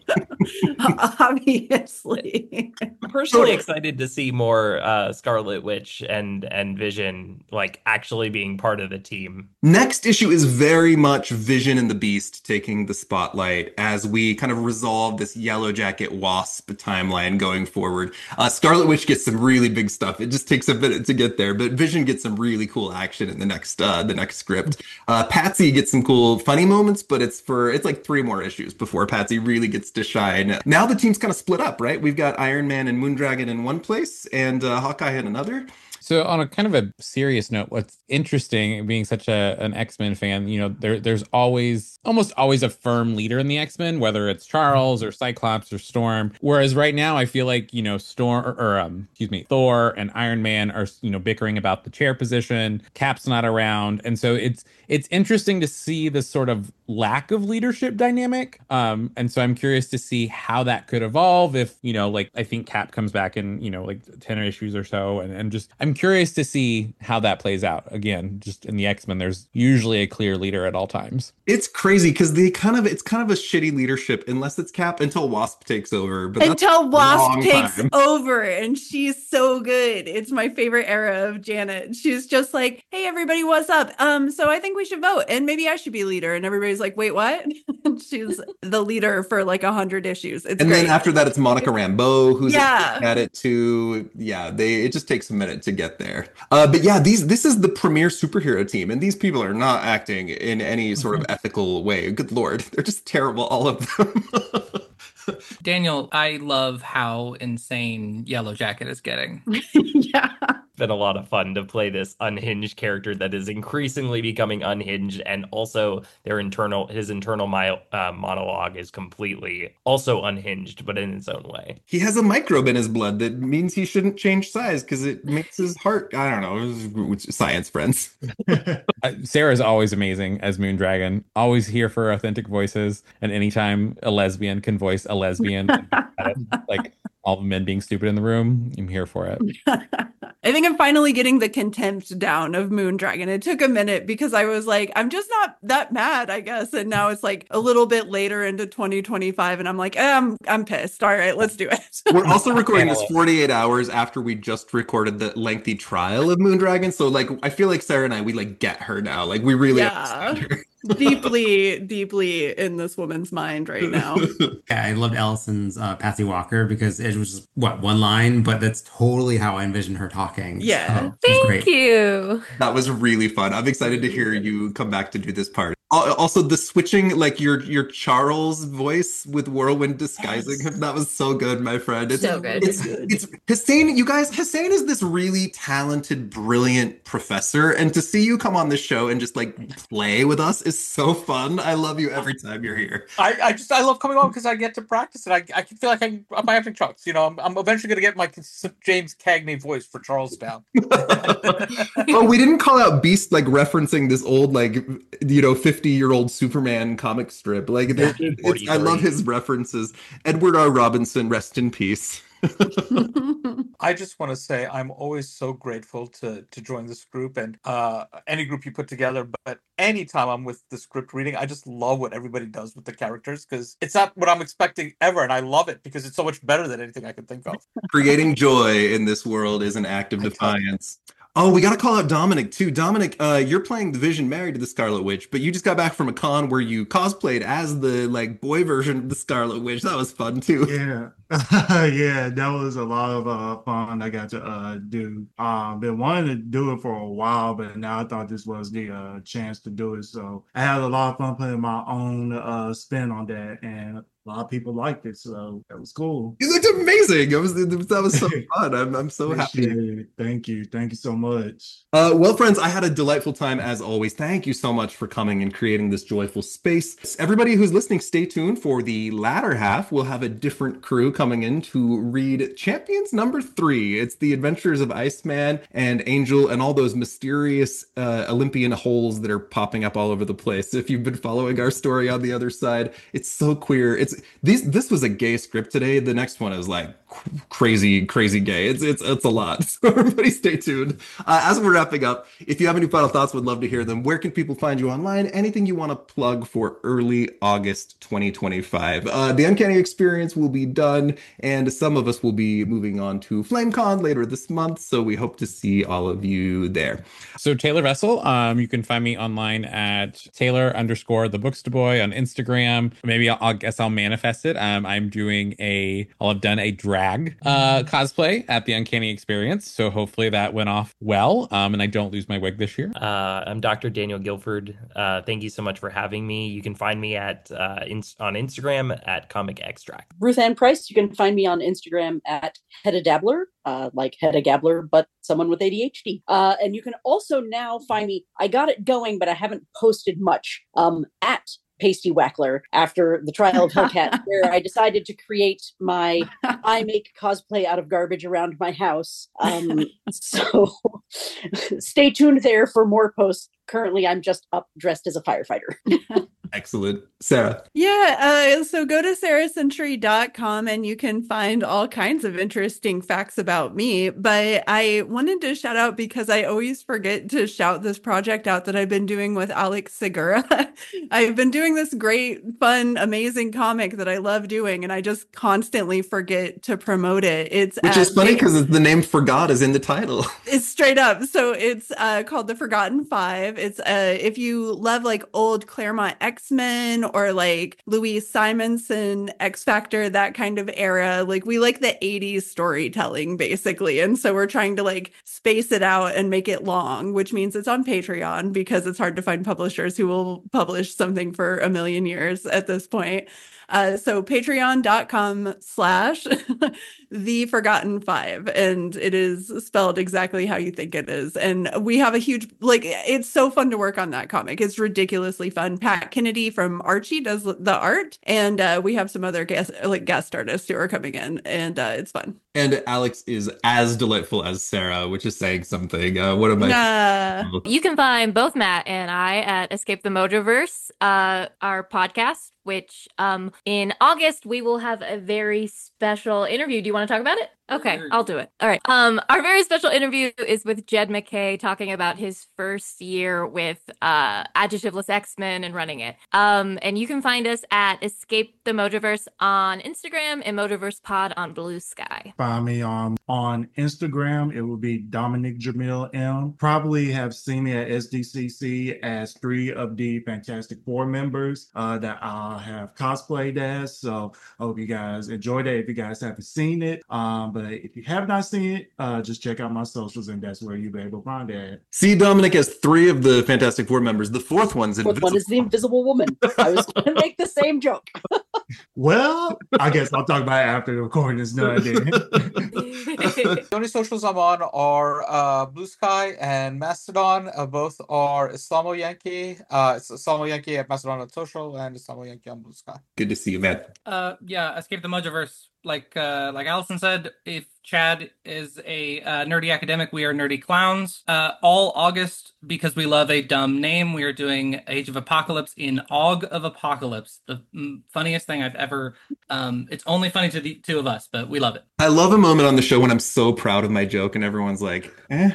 Obviously. I'm personally excited to see more uh, Scarlet Witch and and Vision like actually being part of the team. Next issue is very much Vision and the Beast taking the spotlight as we kind of resolve this Yellow Jacket Wasp timeline going forward. Uh, Scarlet Witch gets some really big stuff. It just takes a minute to get there, but Vision gets some really cool action in the next uh, the next script. Uh, Patsy gets some cool funny moments, but it's for it's like three more issues before Patsy really gets to shine. Now the team's kind of split up, right? We've got Iron Man and Moondragon in one place, and uh, Hawkeye in another. So on a kind of a serious note, what's interesting being such a an X-Men fan, you know, there there's always almost always a firm leader in the X-Men, whether it's Charles or Cyclops or Storm. Whereas right now I feel like, you know, Storm or, or um excuse me, Thor and Iron Man are, you know, bickering about the chair position. Cap's not around. And so it's it's interesting to see this sort of lack of leadership dynamic. Um, and so I'm curious to see how that could evolve if, you know, like I think Cap comes back in, you know, like ten issues or so. And, and just I'm curious to see how that plays out. Again, just in the X-Men, there's usually a clear leader at all times. It's crazy because they kind of it's kind of a shitty leadership unless it's Cap until Wasp takes over. But that's Until a Wasp long takes time. over, and she's so good. It's my favorite era of Janet. She's just like, "Hey, everybody, what's up? Um, so I think we should vote, and maybe I should be leader." And everybody's like, "Wait, what?" And she's the leader for like a hundred issues. It's And great. then after that, it's Monica Rambeau who's Yeah. at it too. Yeah, they it just takes a minute to get there. Uh, but yeah, these this is the premier superhero team, and these people are not acting in any sort of ethical way. Good lord, they're just terrible, all of them. Daniel, I love how insane Yellow Jacket is getting. Yeah. It's been a lot of fun to play this unhinged character that is increasingly becoming unhinged, and also their internal his internal my, uh, monologue is completely also unhinged, but in its own way. He has a microbe in his blood that means he shouldn't change size because it makes his heart. I don't know. It's science, friends. Uh, Sarah's always amazing as Moondragon. Always here for authentic voices, and anytime a lesbian can voice a lesbian, like all the men being stupid in the room. I'm here for it. I think I'm finally getting the contempt down of Moondragon. It took a minute because I was like, I'm just not that mad, I guess. And now it's like a little bit later into twenty twenty-five, and I'm like, eh, I'm I'm pissed. All right, let's do it. We're also recording this forty-eight hours after we just recorded the lengthy trial of Moondragon. So like, I feel like Sarah and I, we like get her now. Like we really Yeah. understand her. deeply, deeply in this woman's mind right now. Yeah, I loved Allison's uh, Patsy Walker because it was just, what, one line, but that's totally how I envisioned her talking. Yeah. So, it was Thank great. you. That was really fun. I'm excited to hear you come back to do this part. Al- Also, the switching, like your your Charles voice with Whirlwind disguising him, that was so good, my friend. It's, So good. It's, it's Hussein, you guys, Hussein is this really talented, brilliant professor, and to see you come on this show and just like play with us is so fun. I love you every time you're here. I, I just I love coming on because I get to practice it. I I can feel like I'm I'm having chunks. You know, I'm, I'm eventually gonna get my James Cagney voice for Charles down. Oh, we didn't call out Beast like referencing this old like you know fifty year old Superman comic strip. Like there- it's, I love his references. Edward R. Robinson, rest in peace. I just want to say I'm always so grateful to to join this group and uh, any group you put together. But anytime I'm with the script reading, I just love what everybody does with the characters because it's not what I'm expecting ever, and I love it because it's so much better than anything I could think of. Creating joy in this world is an act of defiance. Oh, we got to call out Dominic too. Dominic, uh, you're playing the Vision married to the Scarlet Witch, but you just got back from a con where you cosplayed as the like boy version of the Scarlet Witch. That was fun too. Yeah. Yeah, that was a lot of uh, fun I got to uh, do. Um, been wanting to do it for a while, but now I thought this was the uh, chance to do it. So I had a lot of fun putting my own uh, spin on that, and a lot of people liked it, so that was cool. You looked amazing. It was that was so fun. I'm I'm so happy. Appreciate it. Thank you. Thank you so much. Uh, well, friends, I had a delightful time as always. Thank you so much for coming and creating this joyful space. Everybody who's listening, stay tuned for the latter half. We'll have a different crew coming in to read Champions number three. It's the adventures of Iceman and Angel and all those mysterious uh, Olympian holes that are popping up all over the place. If you've been following our story on the other side, it's so queer. It's these. This was a gay script today. The next one is like crazy, crazy gay. It's it's it's a lot. So everybody, stay tuned. Uh, as we're wrapping up, if you have any final thoughts, would love to hear them. Where can people find you online? Anything you want to plug for early August twenty twenty-five? Uh, the Uncanny Experience will be done, and some of us will be moving on to FlameCon later this month. So we hope to see all of you there. So Taylor Vessel, um, you can find me online at Taylor underscore the Booksta Boy on Instagram. Maybe I'll, I'll guess I'll manifest it. Um, I'm doing a, I'll have done a drag uh, cosplay at the Uncanny Experience. So hopefully that went off well, um, and I don't lose my wig this year. Uh, I'm Doctor Daniel Guilford. Uh, thank you so much for having me. You can find me at uh, in, on Instagram at Comic Extract. Ruth Ann Price, you can find me on Instagram at Hedda Dabbler, uh, like Hedda Gabler, but someone with A D H D. Uh, and you can also now find me, I got it going, but I haven't posted much, um, at Pasty Wackler after the trial of Hellcat, where I decided to create my I make cosplay out of garbage around my house. Um, so stay tuned there for more posts. Currently, I'm just up dressed as a firefighter. Excellent. Sarah. Yeah, uh, so go to sarah century dot com and you can find all kinds of interesting facts about me. But I wanted to shout out because I always forget to shout this project out that I've been doing with Alex Segura. I've been doing this great, fun, amazing comic that I love doing, and I just constantly forget to promote it. It's Which is funny because the name Forgot is in the title. It's straight up. So it's uh, called The Forgotten Five. It's uh, if you love like old Claremont X-Men or like Louise Simonson, X Factor, that kind of era. Like we like the eighties storytelling basically. And so we're trying to like space it out and make it long, which means it's on Patreon because it's hard to find publishers who will publish something for a million years at this point. Uh, so patreon.com slash the Forgotten Five. And it is spelled exactly how you think it is. And we have a huge, like, it's so fun to work on that comic. It's ridiculously fun. Pat Kennedy Kennedy from Archie does the art, and uh, we have some other guest like guest artists who are coming in, and uh, it's fun. And Alex is as delightful as Sarah, which is saying something. Uh, what am I? Nah. You can find both Matt and I at Escape the Mojoverse, uh, our podcast, which um, in August we will have a very special interview. Do you want to talk about it? Okay, I'll do it. All right. Um, our very special interview is with Jed MacKay talking about his first year with uh, Adjectiveless X-Men and running it. Um, and you can find us at Escape the Mojoverse on Instagram and Mojoverse Pod on Blue Sky. Find me on on Instagram. It will be Dominic Jamil M. Probably have seen me at S D C C as three of the Fantastic Four members uh, that I have cosplayed as. So I hope you guys enjoyed it. If you guys haven't seen it, um, but if you have not seen it, uh, just check out my socials, and that's where you'll be able to find it. See Dominic as three of the Fantastic Four members. The fourth one's Fourth one is the Invisible Woman. I was going to make the same joke. Well, I guess I'll talk about it after the recording is done. The only socials I'm on are uh, Blue Sky and Mastodon. Uh, both are Islamo Yankee. Uh, it's Islamo Yankee at Mastodon on social and Islamo Yankee on Blue Sky. Good to see you, man. Uh, yeah, Escape the Mojoverse. Like uh, like Allison said, if Chad is a uh, nerdy academic, we are nerdy clowns. Uh, all August, because we love a dumb name, we are doing Age of Apocalypse in Aug of Apocalypse. The mm, funniest thing I've ever. Um, it's only funny to the two of us, but we love it. I love a moment on the show when I'm so proud of my joke and everyone's like, eh.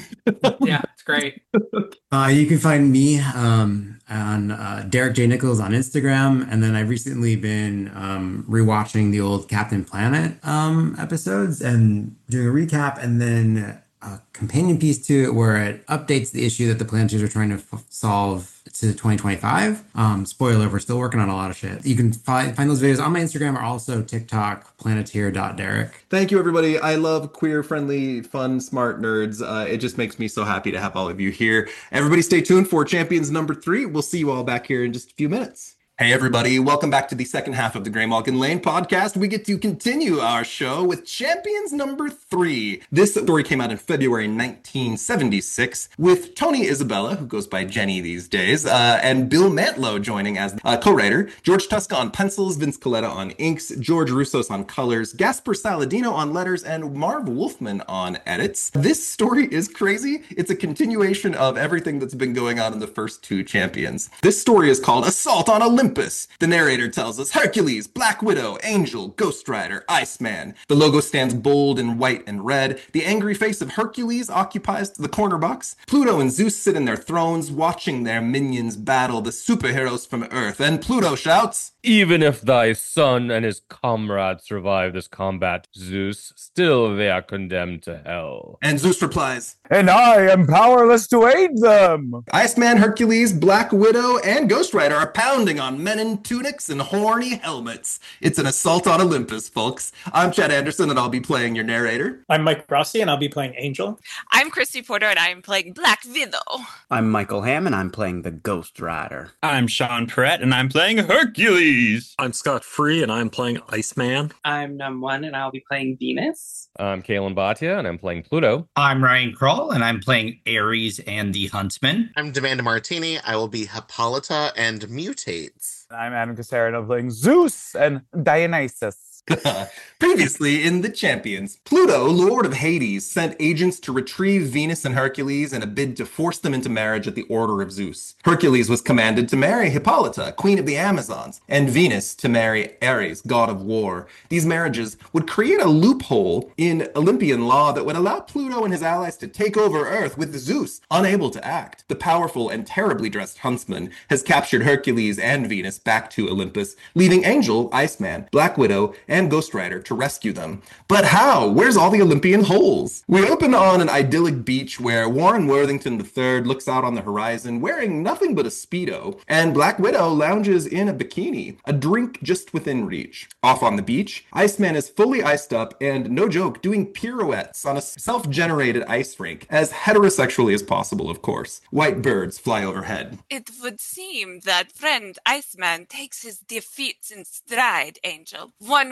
Yeah, it's great. Uh, you can find me um, on uh, Derek J. Nichols on Instagram. And then I've recently been um, rewatching the old Captain Planet um, episodes and doing a recap, and then a companion piece to it where it updates the issue that the Planeteers are trying to f- solve to twenty twenty-five. Um, spoiler, we're still working on a lot of shit. You can fi- find those videos on my Instagram or also TikTok, planeteer dot derek. Thank you, everybody. I love queer-friendly, fun, smart nerds. Uh, it just makes me so happy to have all of you here. Everybody stay tuned for Champions number three. We'll see you all back here in just a few minutes. Hey, everybody. Welcome back to the second half of the Graymalkin Lane podcast. We get to continue our show with Champions number three. This story came out in February nineteen seventy-six with Tony Isabella, who goes by Jenny these days, uh, and Bill Mantlo joining as uh, co-writer, George Tuska on pencils, Vince Coletta on inks, George Roussos on colors, Gasper Saladino on letters, and Marv Wolfman on edits. This story is crazy. It's a continuation of everything that's been going on in the first two Champions. This story is called Assault on Olympus. The narrator tells us Hercules, Black Widow, Angel, Ghost Rider, Iceman. The logo stands bold in white and red. The angry face of Hercules occupies the corner box. Pluto and Zeus sit in their thrones, watching their minions battle the superheroes from Earth. And Pluto shouts, "Even if thy son and his comrades survive this combat, Zeus, still they are condemned to hell." And Zeus replies, "And I am powerless to aid them." Iceman, Hercules, Black Widow, and Ghost Rider are pounding on men in tunics and horny helmets. It's an assault on Olympus, folks. I'm Chad Anderson, and I'll be playing your narrator. I'm Mike Rossi, and I'll be playing Angel. I'm Christy Porter, and I'm playing Black Widow. I'm Michael Hamm, and I'm playing the Ghost Rider. I'm Sean Perrette, and I'm playing Hercules. I'm Scott Free, and I'm playing Iceman. I'm Num One, and I'll be playing Venus. I'm Kalen Bhatia, and I'm playing Pluto. I'm Ryan Kroll, and I'm playing Ares and the Huntsman. I'm Demanda Martini. I will be Hippolyta and Mutates. I'm Adam Cassara, and I'm playing Zeus and Dionysus. Previously in the Champions, Pluto, Lord of Hades, sent agents to retrieve Venus and Hercules in a bid to force them into marriage at the order of Zeus. Hercules was commanded to marry Hippolyta, queen of the Amazons, and Venus to marry Ares, god of war. These marriages would create a loophole in Olympian law that would allow Pluto and his allies to take over Earth with Zeus unable to act. The powerful and terribly dressed huntsman has captured Hercules and Venus back to Olympus, leaving Angel, Iceman, Black Widow, and Ghost Rider to rescue them. But how? Where's all the Olympian holes? We open on an idyllic beach where Warren Worthington the third looks out on the horizon wearing nothing but a Speedo, and Black Widow lounges in a bikini, a drink just within reach. Off on the beach, Iceman is fully iced up and, no joke, doing pirouettes on a self-generated ice rink, as heterosexually as possible, of course. White birds fly overhead. It would seem that friend Iceman takes his defeats in stride, Angel. One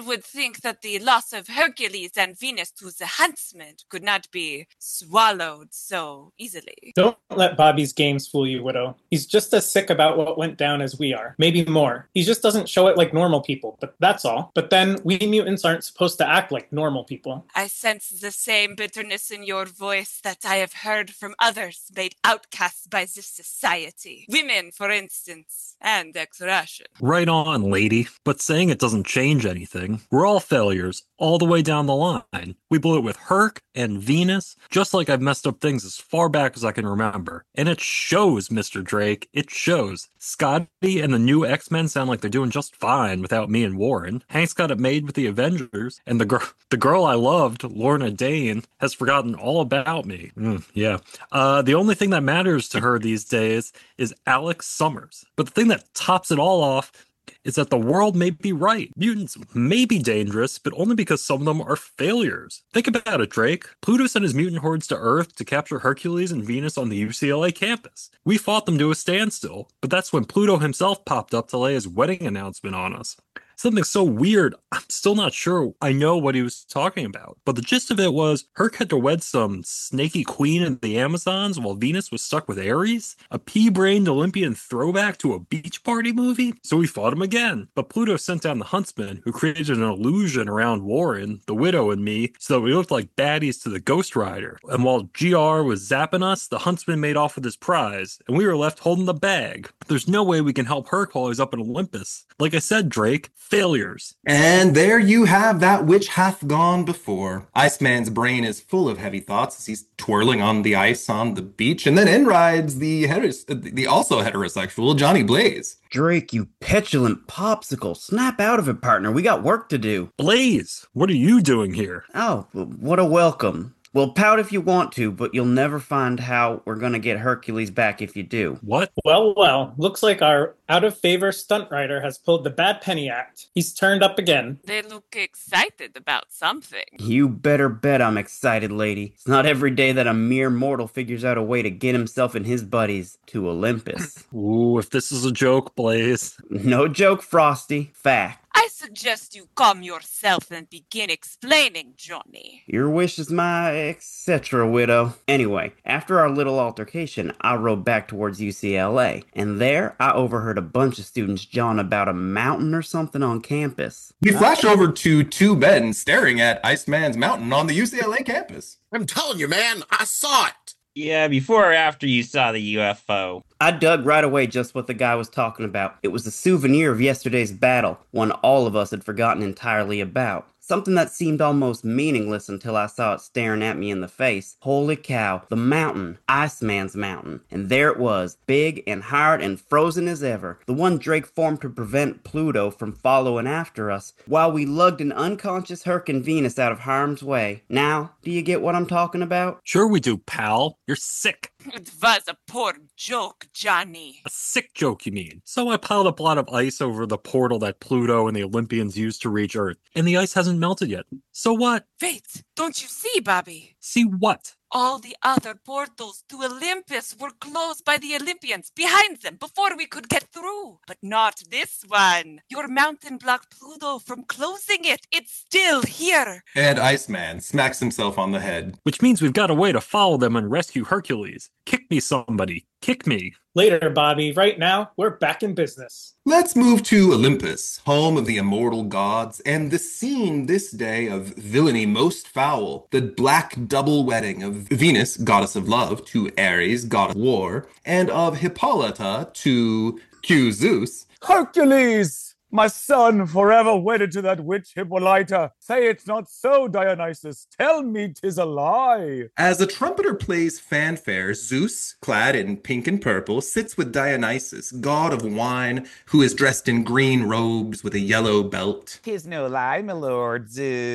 would think that the loss of Hercules and Venus to the huntsman could not be swallowed so easily. Don't let Bobby's games fool you, Widow. He's just as sick about what went down as we are. Maybe more. He just doesn't show it like normal people, but that's all. But then we mutants aren't supposed to act like normal people. I sense the same bitterness in your voice that I have heard from others made outcasts by this society. Women, for instance, and Extraction. Right on, lady. But saying it doesn't change anything. We're all failures, all the way down the line. We blew it with Herc and Venus, just like I've messed up things as far back as I can remember. And it shows, Mister Drake. It shows. Scotty and the new X-Men sound like they're doing just fine without me and Warren. Hank's got it made with the Avengers, and the girl the girl I loved, Lorna Dane, has forgotten all about me. Mm, yeah. Uh, the only thing that matters to her these days is Alex Summers. But the thing that tops it all off is that the world may be right. Mutants may be dangerous, but only because some of them are failures. Think about it, Drake. Pluto sent his mutant hordes to Earth to capture Hercules and Venus on the U C L A campus. We fought them to a standstill, but that's when Pluto himself popped up to lay his wedding announcement on us. Something so weird, I'm still not sure I know what he was talking about. But the gist of it was, Herc had to wed some snaky queen in the Amazons while Venus was stuck with Ares? A pea-brained Olympian throwback to a beach party movie? So we fought him again. But Pluto sent down the Huntsman, who created an illusion around Warren, the Widow, and me, so that we looked like baddies to the Ghost Rider. And while G R was zapping us, the Huntsman made off with his prize, and we were left holding the bag. There's no way we can help Herc while he's up in Olympus. Like I said, Drake, failures. And there you have that which hath gone before. Iceman's brain is full of heavy thoughts as he's twirling on the ice on the beach, and then in rides the heteros- the also heterosexual Johnny Blaze. Drake, you petulant popsicle. Snap out of it, partner. We got work to do. Blaze, what are you doing here? Oh, what a welcome. Well, pout if you want to, but you'll never find how we're gonna get Hercules back if you do. What? Well, well, looks like our out-of-favor stunt rider has pulled the bad penny act. He's turned up again. They look excited about something. You better bet I'm excited, lady. It's not every day that a mere mortal figures out a way to get himself and his buddies to Olympus. Ooh, if this is a joke, Blaze. No joke, Frosty. Fact. I suggest you calm yourself and begin explaining, Johnny. Your wish is my et cetera, Widow. Anyway, after our little altercation, I rode back towards U C L A, and there I overheard a bunch of students jawing about a mountain or something on campus. We flash over to two men staring at Iceman's mountain on the U C L A campus. I'm telling you, man, I saw it. Yeah, before or after you saw the U F O? I dug right away just what the guy was talking about. It was a souvenir of yesterday's battle, one all of us had forgotten entirely about. Something that seemed almost meaningless until I saw it staring at me in the face. Holy cow, the mountain, Iceman's mountain. And there it was, big and hard and frozen as ever. The one Drake formed to prevent Pluto from following after us, while we lugged an unconscious Herc and Venus out of harm's way. Now, do you get what I'm talking about? Sure we do, pal. You're sick. It was a poor joke, Johnny. A sick joke, you mean? So I piled up a lot of ice over the portal that Pluto and the Olympians used to reach Earth, and the ice hasn't melted yet. So what? Wait, don't you see, Bobby? See what? All the other portals to Olympus were closed by the Olympians behind them before we could get through. But not this one. Your mountain blocked Pluto from closing it. It's still here. And Iceman smacks himself on the head. Which means we've got a way to follow them and rescue Hercules. Kick me, somebody. Kick me. Later, Bobby. Right now, we're back in business. Let's move to Olympus, home of the immortal gods, and the scene this day of villainy most foul, the black double wedding of Venus, goddess of love, to Ares, god of war, and of Hippolyta to Q Zeus. Hercules! My son, forever wedded to that witch Hippolyta. Say it's not so, Dionysus. Tell me 'tis a lie. As a trumpeter plays fanfare, Zeus, clad in pink and purple, sits with Dionysus, god of wine, who is dressed in green robes with a yellow belt. 'Tis no lie, my lord Zeus.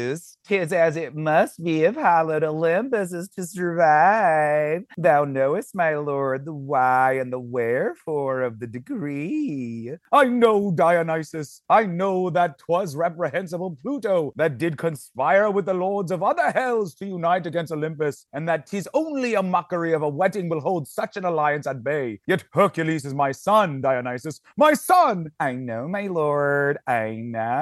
'Tis as it must be if hallowed Olympus is to survive. Thou knowest, my lord, the why and the wherefore of the decree. I know, Dionysus. I know that 'twas reprehensible Pluto that did conspire with the lords of other hells to unite against Olympus, and that 'tis only a mockery of a wedding will hold such an alliance at bay. Yet Hercules is my son, Dionysus, my son. I know, my lord, I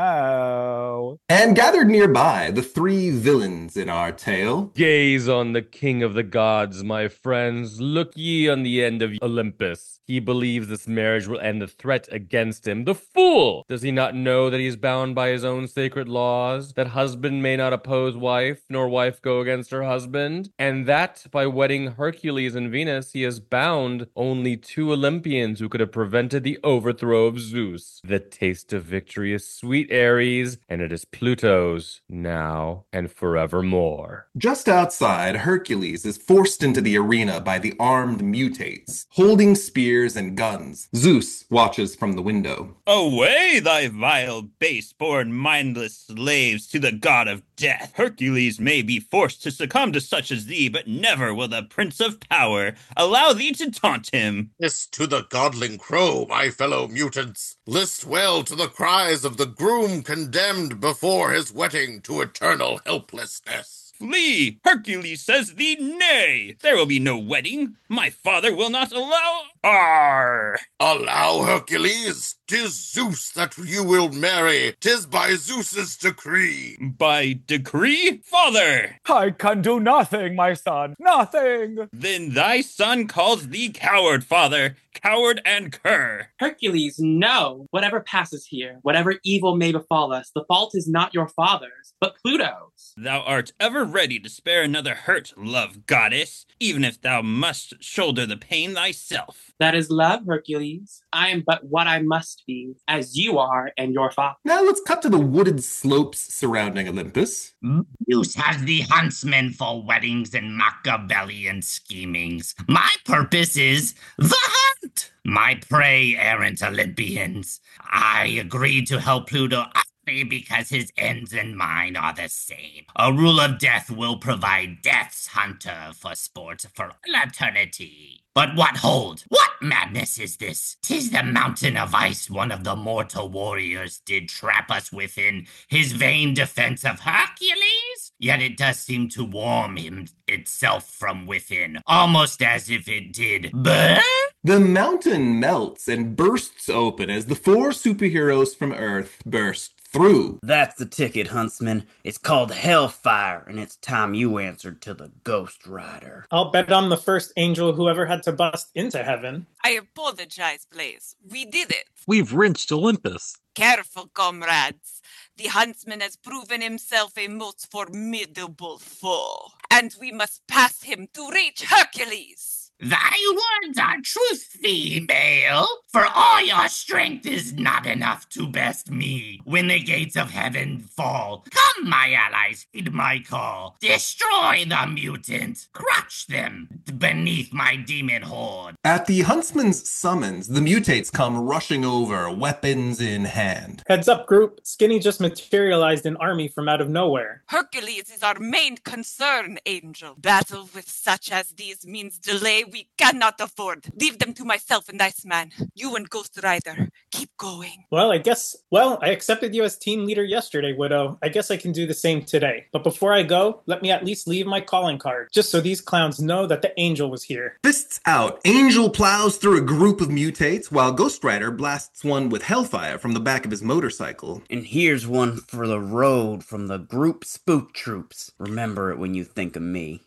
know. And gathered nearby, the three villains in our tale. Gaze on the king of the gods, my friends. Look ye on the end of Olympus. He believes this marriage will end the threat against him. The fool! Does he not know that he is bound by his own sacred laws? That husband may not oppose wife, nor wife go against her husband? And that by wedding Hercules and Venus, he has bound only two Olympians who could have prevented the overthrow of Zeus. The taste of victory is sweet, Ares, and it is Pluto's now and forevermore. Just outside, Hercules is forced into the arena by the armed mutates, holding spears and guns. Zeus watches from the window. Away, thy vile, base-born, mindless slaves to the god of death. Hercules may be forced to succumb to such as thee, but never will the prince of power allow thee to taunt him. List to the godling crow, my fellow mutants. List well to the cries of the groom condemned before his wedding to eternal helplessness. Flee! Hercules says thee nay! There will be no wedding. My father will not allow... Arr! Allow, Hercules? 'Tis Zeus that you will marry. 'Tis by Zeus's decree. By decree? Father! I can do nothing, my son. Nothing! Then thy son calls thee coward, father. Coward and cur. Hercules, no! Whatever passes here, whatever evil may befall us, the fault is not your father's, but Pluto's. Thou art ever ready to spare another hurt, love goddess, even if thou must shoulder the pain thyself. That is love, Hercules. I am but what I must be, as you are and your father. Now let's cut to the wooded slopes surrounding Olympus. Zeus has the huntsmen for weddings and Machiavellian schemings. My purpose is the hunt. My prey, errant Olympians. I agreed to help Pluto because his ends and mine are the same. A rule of death will provide death's hunter for sport for all eternity. But what hold? What madness is this? 'Tis the mountain of ice one of the mortal warriors did trap us within his vain defense of Hercules. Yet it does seem to warm him itself from within, almost as if it did burn. The mountain melts and bursts open as the four superheroes from Earth burst through. That's the ticket, Huntsman. It's called Hellfire, and it's time you answered to the Ghost Rider. I'll bet I'm the first angel who ever had to bust into heaven. I apologize, Blaze. We did it. We've rinsed Olympus. Careful, comrades. The huntsman has proven himself a most formidable foe, and we must pass him to reach Hercules. Thy words are truth, female, for all your strength is not enough to best me. When the gates of heaven fall, come, my allies, heed my call. Destroy the mutant, crush them beneath my demon horde. At the huntsman's summons, the mutates come rushing over, weapons in hand. Heads up, group. Skinny just materialized an army from out of nowhere. Hercules is our main concern, Angel. Battle with such as these means delay we cannot afford. Leave them to myself and Iceman. You and Ghost Rider, keep going. Well, I guess, well, I accepted you as team leader yesterday, Widow. I guess I can do the same today. But before I go, let me at least leave my calling card, just so these clowns know that the Angel was here. Fists out, Angel plows through a group of mutates, while Ghost Rider blasts one with Hellfire from the back of his motorcycle. And here's one for the road from the group Spook Troops. Remember it when you think of me.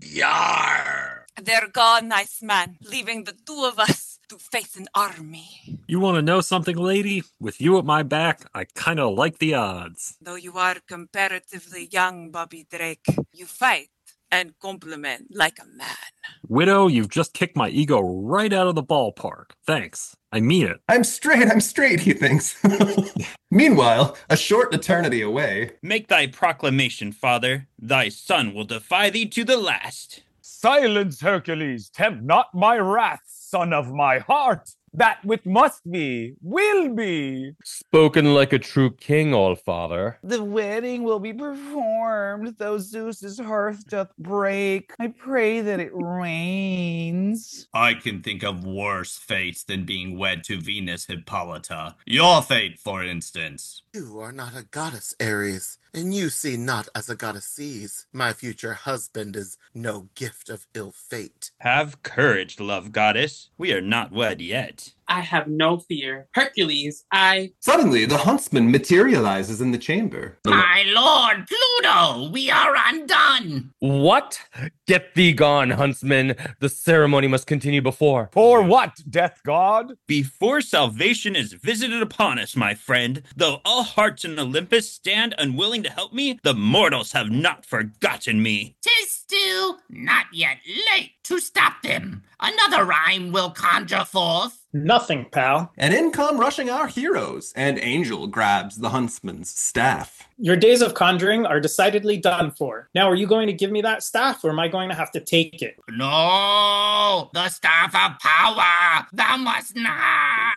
Yar! They're gone, Iceman, leaving the two of us to face an army. You want to know something, lady? With you at my back, I kind of like the odds. Though you are comparatively young, Bobby Drake, you fight and compliment like a man. Widow, you've just kicked my ego right out of the ballpark. Thanks. I mean it. I'm straight, I'm straight, he thinks. Meanwhile, a short eternity away. Make thy proclamation, father. Thy son will defy thee to the last. Silence, Hercules! Tempt not my wrath, son of my heart! That which must be, will be. Spoken like a true king, All-Father. The wedding will be performed, though Zeus's hearth doth break. I pray that it rains. I can think of worse fates than being wed to Venus Hippolyta. Your fate, for instance. You are not a goddess, Ares, and you see not as a goddess sees. My future husband is no gift of ill fate. Have courage, love goddess. We are not wed yet. I have no fear. Hercules, I... Suddenly, the huntsman materializes in the chamber. My lord Pluto, we are undone. What? Get thee gone, huntsman. The ceremony must continue before. For what, death god? Before salvation is visited upon us, my friend, though all hearts in Olympus stand unwilling to help me, the mortals have not forgotten me. Tis still not yet late to stop them. Another rhyme will conjure forth. Nothing, pal. And in come rushing our heroes, and Angel grabs the huntsman's staff. Your days of conjuring are decidedly done for. Now, are you going to give me that staff, or am I going to have to take it? No, the staff of power. Thou must not.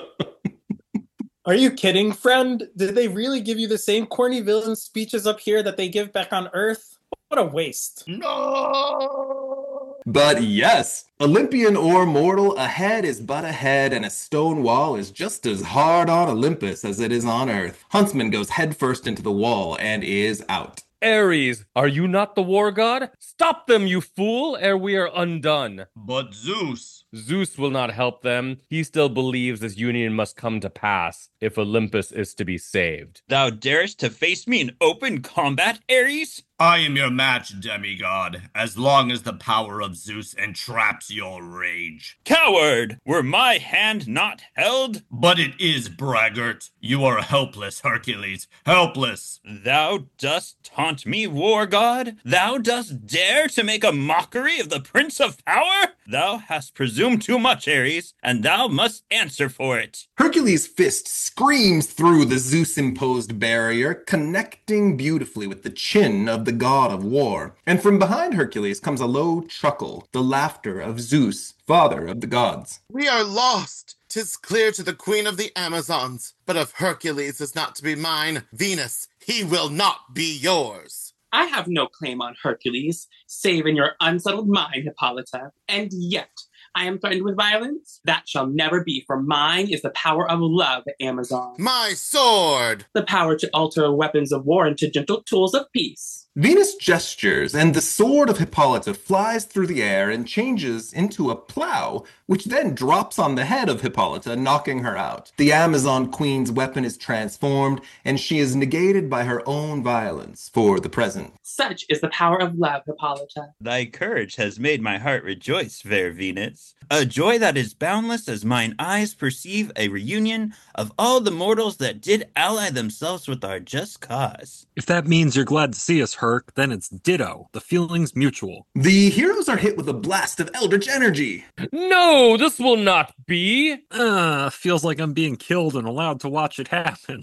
Are you kidding, friend? Did they really give you the same corny villain speeches up here that they give back on Earth? What a waste. No. But yes, Olympian or mortal, a head is but a head, and a stone wall is just as hard on Olympus as it is on Earth. Huntsman goes headfirst into the wall and is out. Ares, are you not the war god? Stop them, you fool, ere we are undone. But Zeus. Zeus will not help them. He still believes this union must come to pass if Olympus is to be saved. Thou darest to face me in open combat, Ares? I am your match, demigod, as long as the power of Zeus entraps your rage. Coward! Were my hand not held? But it is, braggart. You are helpless, Hercules. Helpless. Thou dost taunt me, war god? Thou dost dare to make a mockery of the Prince of Power? Thou hast presumed too much, Ares, and thou must answer for it. Hercules' fist screams through the Zeus-imposed barrier, connecting beautifully with the chin of the god of war. And from behind Hercules comes a low chuckle, the laughter of Zeus, father of the gods. We are lost. 'Tis clear to the queen of the Amazons. But if Hercules is not to be mine, Venus, he will not be yours. I have no claim on Hercules, save in your unsettled mind, Hippolyta. And yet, I am threatened with violence? That shall never be, for mine is the power of love, Amazon. My sword! The power to alter weapons of war into gentle tools of peace. Venus gestures, and the sword of Hippolyta flies through the air and changes into a plow, which then drops on the head of Hippolyta, knocking her out. The Amazon queen's weapon is transformed, and she is negated by her own violence for the present. Such is the power of love, Hippolyta. Thy courage has made my heart rejoice, fair Venus. A joy that is boundless as mine eyes perceive a reunion of all the mortals that did ally themselves with our just cause. If that means you're glad to see us, Herc, then it's ditto. The feeling's mutual. The heroes are hit with a blast of eldritch energy. No, this will not be. Uh, feels like I'm being killed and allowed to watch it happen.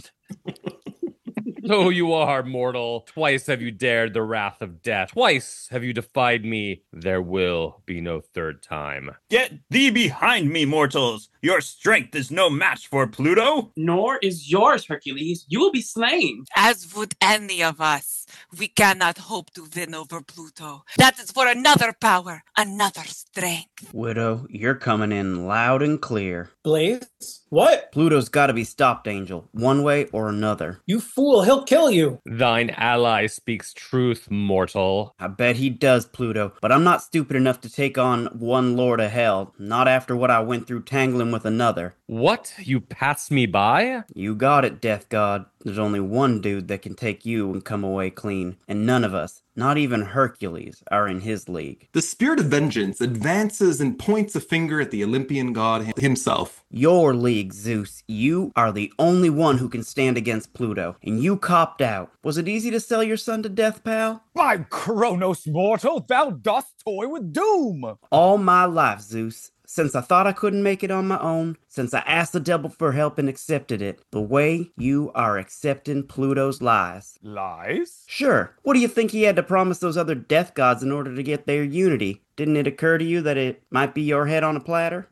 So you are, mortal. Twice have you dared the wrath of death. Twice have you defied me. There will be no third time. Get thee behind me, mortals! Your strength is no match for Pluto! Nor is yours, Hercules. You will be slain. As would any of us. We cannot hope to win over Pluto. That is for another power, another strength. Widow, you're coming in loud and clear. Blaze? What? Pluto's gotta be stopped, Angel, one way or another. You fool, he'll kill you. Thine ally speaks truth, mortal. I bet he does, Pluto, but I'm not stupid enough to take on one Lord of Hell, not after what I went through tangling with another. What? You passed me by? You got it, Death God. There's only one dude that can take you and come away clean, and none of us, not even Hercules, are in his league. The spirit of vengeance advances and points a finger at the Olympian god himself. Your league, Zeus. You are the only one who can stand against Pluto, and you copped out. Was it easy to sell your son to death, pal? By Kronos, mortal, thou dost toy with doom! All my life, Zeus. Since I thought I couldn't make it on my own, since I asked the devil for help and accepted it, the way you are accepting Pluto's lies. Lies? Sure. What do you think he had to promise those other death gods in order to get their unity? Didn't it occur to you that it might be your head on a platter?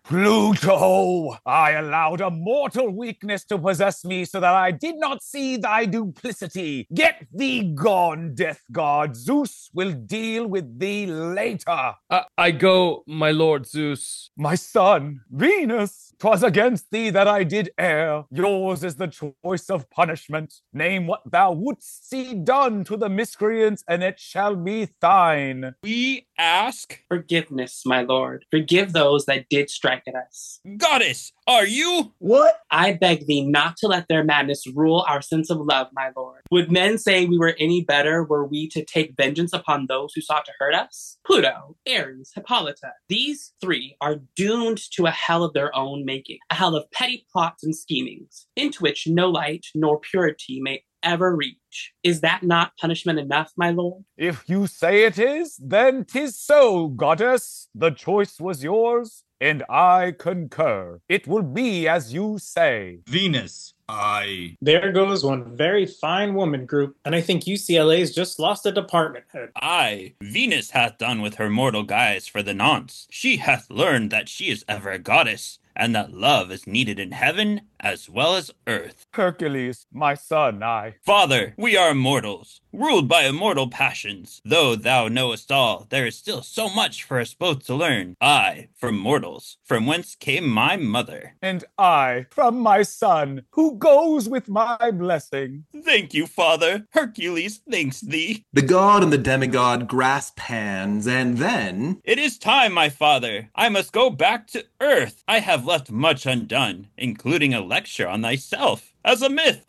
Pluto, I allowed a mortal weakness to possess me so that I did not see thy duplicity. Get thee gone, death god. Zeus will deal with thee later. I, I go, my lord Zeus. My son, Venus, 'twas against thee that I did err. Yours is the choice of punishment. Name what thou wouldst see done to the miscreants, and it shall be thine. We ask forgiveness, my lord. Forgive those that did strike at us. Goddess, are you? What? I beg thee not to let their madness rule our sense of love, my lord. Would men say we were any better were we to take vengeance upon those who sought to hurt us? Pluto, Ares, Hippolyta, these three are doomed to a hell of their own making, a hell of petty plots and schemings, into which no light nor purity may ever reach. Is that not punishment enough, my lord? If you say it is, then 'tis so, goddess. The choice was yours, and I concur. It will be as you say. Venus, I... There goes one very fine woman group, and I think U C L A's just lost a department head. Aye, Venus hath done with her mortal guise for the nonce. She hath learned that she is ever a goddess, and that love is needed in heaven as well as earth. Hercules, my son, I... Father, we are mortals, ruled by immortal passions. Though thou knowest all, there is still so much for us both to learn. I, from mortals, from whence came my mother. And I, from my son, who goes with my blessing. Thank you, Father. Hercules thanks thee. The god and the demigod grasp hands, and then... It is time, my father. I must go back to Earth. I have left much undone, including a lecture on thyself as a myth.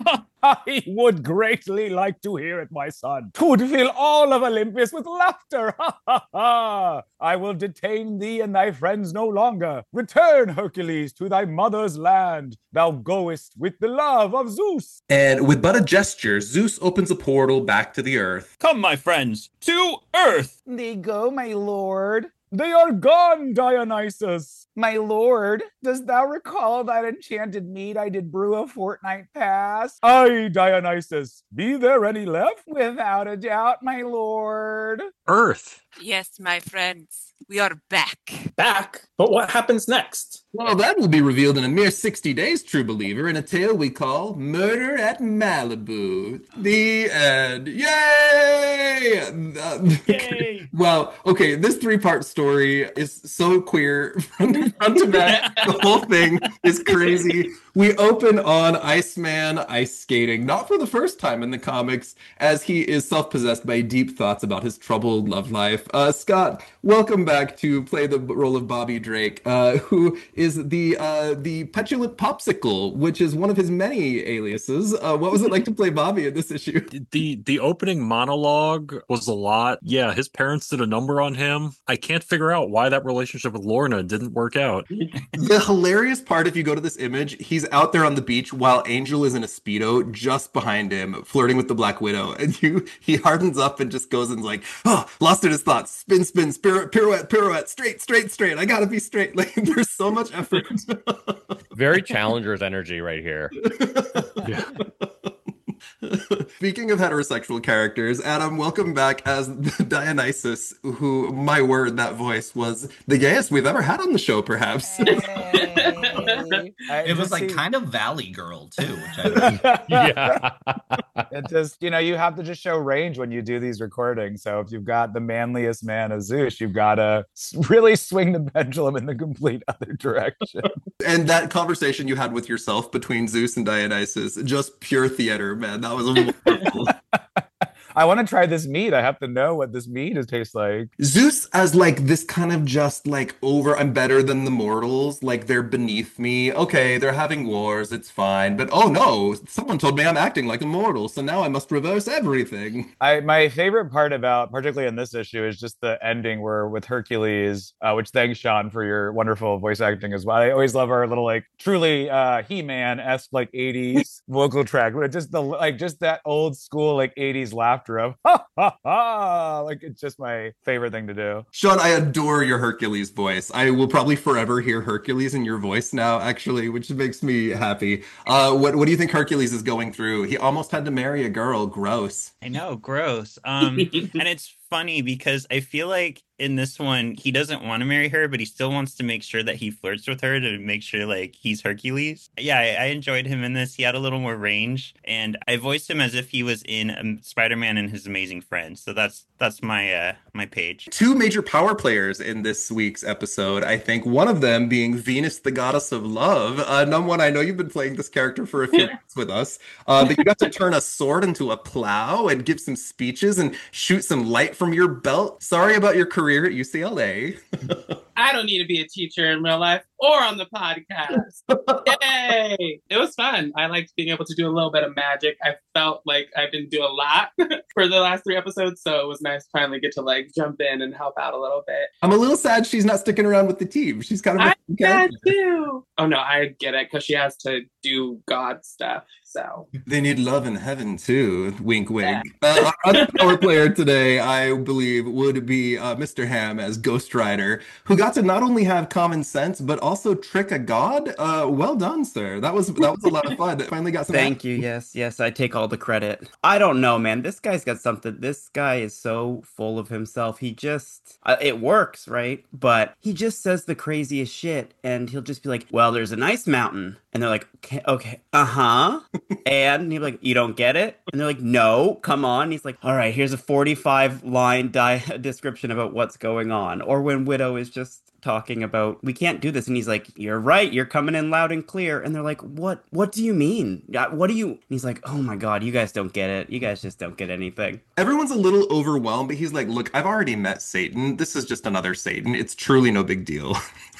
I would greatly like to hear it, my son. 'Twould fill all of Olympus with laughter. Ha ha ha! I will detain thee and thy friends no longer. Return, Hercules, to thy mother's land. Thou goest with the love of Zeus. And with but a gesture, Zeus opens a portal back to the earth. Come, my friends, to Earth. They go, my lord. They are gone, Dionysus. My lord, dost thou recall that enchanted mead I did brew a fortnight past? Aye, Dionysus. Be there any left? Without a doubt, my lord. Earth. Yes, my friends, we are back. Back? But what happens next? Well, that will be revealed in a mere sixty days, true believer, in a tale we call Murder at Malibu. The end. Yay! Uh, Yay! Well, okay, this three-part story is so queer from front to back. The whole thing is crazy. We open on Iceman ice skating, not for the first time in the comics, as he is self-possessed by deep thoughts about his troubled love life. Uh, Scott, welcome back to play the role of Bobby Drake, uh, who is the uh, the petulant popsicle, which is one of his many aliases. Uh, what was it like to play Bobby in this issue? The the opening monologue was a lot. Yeah, his parents did a number on him. I can't figure out why that relationship with Lorna didn't work out. The hilarious part, if you go to this image, he's out there on the beach while Angel is in a Speedo just behind him, flirting with the Black Widow. And you, he hardens up and just goes and like, oh, lost in his thoughts. Spin, spin, spirit, pirouette, pirouette, straight, straight, straight. I gotta be straight. Like, there's so much effort. Very Challenger's energy right here. Yeah. Speaking of heterosexual characters, Adam, welcome back as Dionysus, who, my word, that voice was the gayest we've ever had on the show, perhaps. It was like kind of Valley Girl, too. Which I Yeah. It just, you know, you have to just show range when you do these recordings. So if you've got the manliest man of Zeus, you've got to really swing the pendulum in the complete other direction. And that conversation you had with yourself between Zeus and Dionysus, just pure theater, man. That was wonderful. I want to try this meat. I have to know what this meat is tastes like. Zeus as like this kind of just like over, I'm better than the mortals. Like they're beneath me. Okay, they're having wars. It's fine. But oh no, someone told me I'm acting like a mortal. So now I must reverse everything. I my favorite part about, particularly in this issue, is just the ending where with Hercules, uh, which thanks Sean for your wonderful voice acting as well. I always love our little like truly uh, He-Man-esque like eighties vocal track. But just the like just that old school like eighties laughter of ha ha ha, like it's just my favorite thing to do. Sean, I adore your Hercules voice. I will probably forever hear Hercules in your voice now, actually, which makes me happy. Uh, what what do you think Hercules is going through? He almost had to marry a girl. Gross. I know, gross. Um, and it's funny because I feel like in this one, he doesn't want to marry her, but he still wants to make sure that he flirts with her to make sure like he's Hercules. Yeah, I, I enjoyed him in this. He had a little more range, and I voiced him as if he was in um, Spider-Man and His Amazing Friends. So that's that's my uh, my page. Two major power players in this week's episode, I think. One of them being Venus, the goddess of love. Uh, number one, I know you've been playing this character for a few months with us, uh, but you got to turn a sword into a plow and give some speeches and shoot some light from your belt. Sorry about your career at U C L A. I don't need to be a teacher in real life or on the podcast. Yay! It was fun. I liked being able to do a little bit of magic. I felt like I didn't do a lot for the last three episodes, so it was nice to finally get to like jump in and help out a little bit. I'm a little sad she's not sticking around with the team. She's kind of a I'm sad too. Oh no, I get it because she has to do God stuff. So they need love in heaven too. Wink, wink. Yeah. Uh, our other power player today, I believe, would be uh, Mister Ham as Ghost Rider, who got to not only have common sense but also trick a god. Uh, well done, sir. That was that was a lot of fun. Finally got some. Thank you. Yes, yes. I take all the credit. I don't know, man. This guy's got something. This guy is so full of himself. He just uh, it works, right? But he just says the craziest shit, and he'll just be like, "Well, there's an ice mountain," and they're like, "Okay, okay uh huh." And he's like, "You don't get it?" And they're like, "No, come on." And he's like, "All right, here's a forty-five line di- description about what's going on." Or when Widow is just talking about, "We can't do this," and he's like, "You're right, you're coming in loud and clear." And they're like, what what do you mean? What do you and he's like, "Oh my god, you guys don't get it. You guys just don't get anything." Everyone's a little overwhelmed, but he's like, "Look, I've already met Satan. This is just another Satan. It's truly no big deal."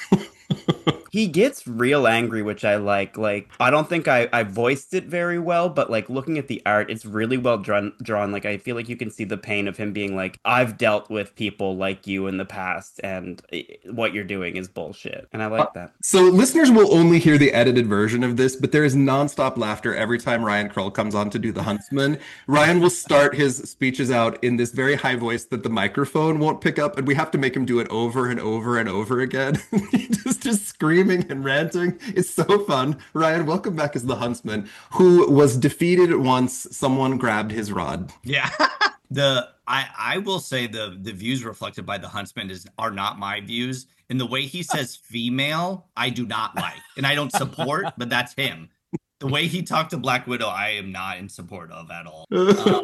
He gets real angry, which I like. Like, I don't think I, I voiced it very well, but like looking at the art, it's really well drawn, drawn. Like, I feel like you can see the pain of him being like, "I've dealt with people like you in the past, and what you're doing is bullshit." And I like that. So listeners will only hear the edited version of this, but there is nonstop laughter every time Ryan Krull comes on to do the Huntsman. Ryan will start his speeches out in this very high voice that the microphone won't pick up, and we have to make him do it over and over and over again. He just, just screaming and ranting. It's so fun. Ryan, welcome back as the Huntsman, who was defeated once someone grabbed his rod. Yeah. the I I will say the the views reflected by the Huntsman is are not my views. And the way he says female, I do not like. And I don't support, but that's him. The way he talked to Black Widow, I am not in support of at all. Um,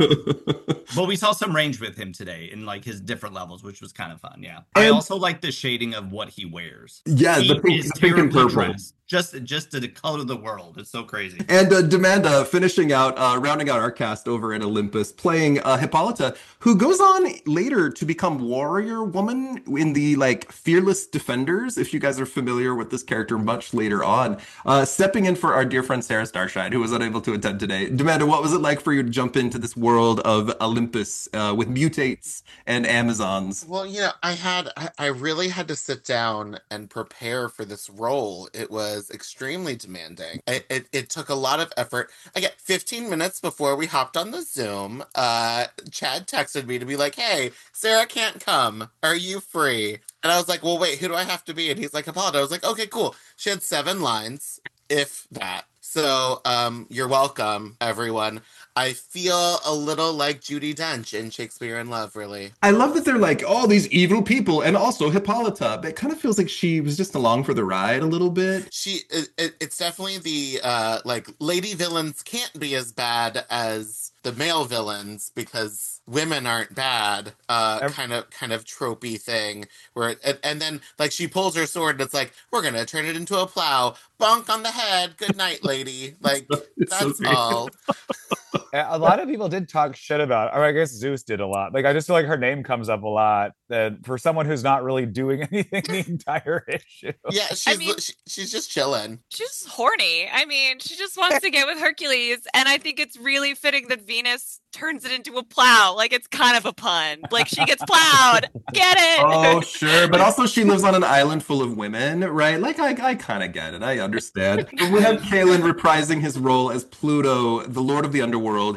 but we saw some range with him today in like his different levels, which was kind of fun. Yeah. And I also like the shading of what he wears. Yeah, he the pink, is the pink and terribly purple. dressed. Just, just to the color of the world. It's so crazy. And uh, Demanda finishing out, uh, rounding out our cast over at Olympus, playing uh, Hippolyta, who goes on later to become Warrior Woman in the like Fearless Defenders. If you guys are familiar with this character, much later on, uh, stepping in for our dear friend Sarah Starshine, who was unable to attend today. Demanda, what was it like for you to jump into this world of Olympus uh, with mutates and Amazons? Well, you know, I had, I, I really had to sit down and prepare for this role. It was extremely demanding. It, it, it took a lot of effort. I get fifteen minutes before we hopped on the Zoom. Uh, Chad texted me to be like, "Hey, Sarah can't come. Are you free?" And I was like, "Well, wait, who do I have to be?" And he's like, "Hippolyta." I was like, "Okay, cool." She had seven lines, if that. So, um, you're welcome, everyone. I feel a little like Judi Dench in Shakespeare in Love, really. I love that they're like, "Oh, these evil people," and also Hippolyta. But it kind of feels like she was just along for the ride a little bit. She, it, it, it's definitely the, uh, like, lady villains can't be as bad as the male villains because women aren't bad, uh, kind of, kind of tropey thing where, it, and, and then, like, she pulls her sword and it's like, "We're gonna turn it into a plow, bonk on the head, good night, lady." Like, that's so all. A lot of people did talk shit about it. Or I guess Zeus did a lot. Like, I just feel like her name comes up a lot. That for someone who's not really doing anything the entire issue. Yeah, she's I mean, she, she's just chilling. She's horny. I mean, she just wants to get with Hercules, and I think it's really fitting that Venus turns it into a plow. Like, it's kind of a pun. Like, she gets plowed. Get it? Oh, sure. But also she lives on an island full of women, right? Like, I, I kind of get it. I understand. We have Kalen reprising his role as Pluto, the Lord of the Underworld, who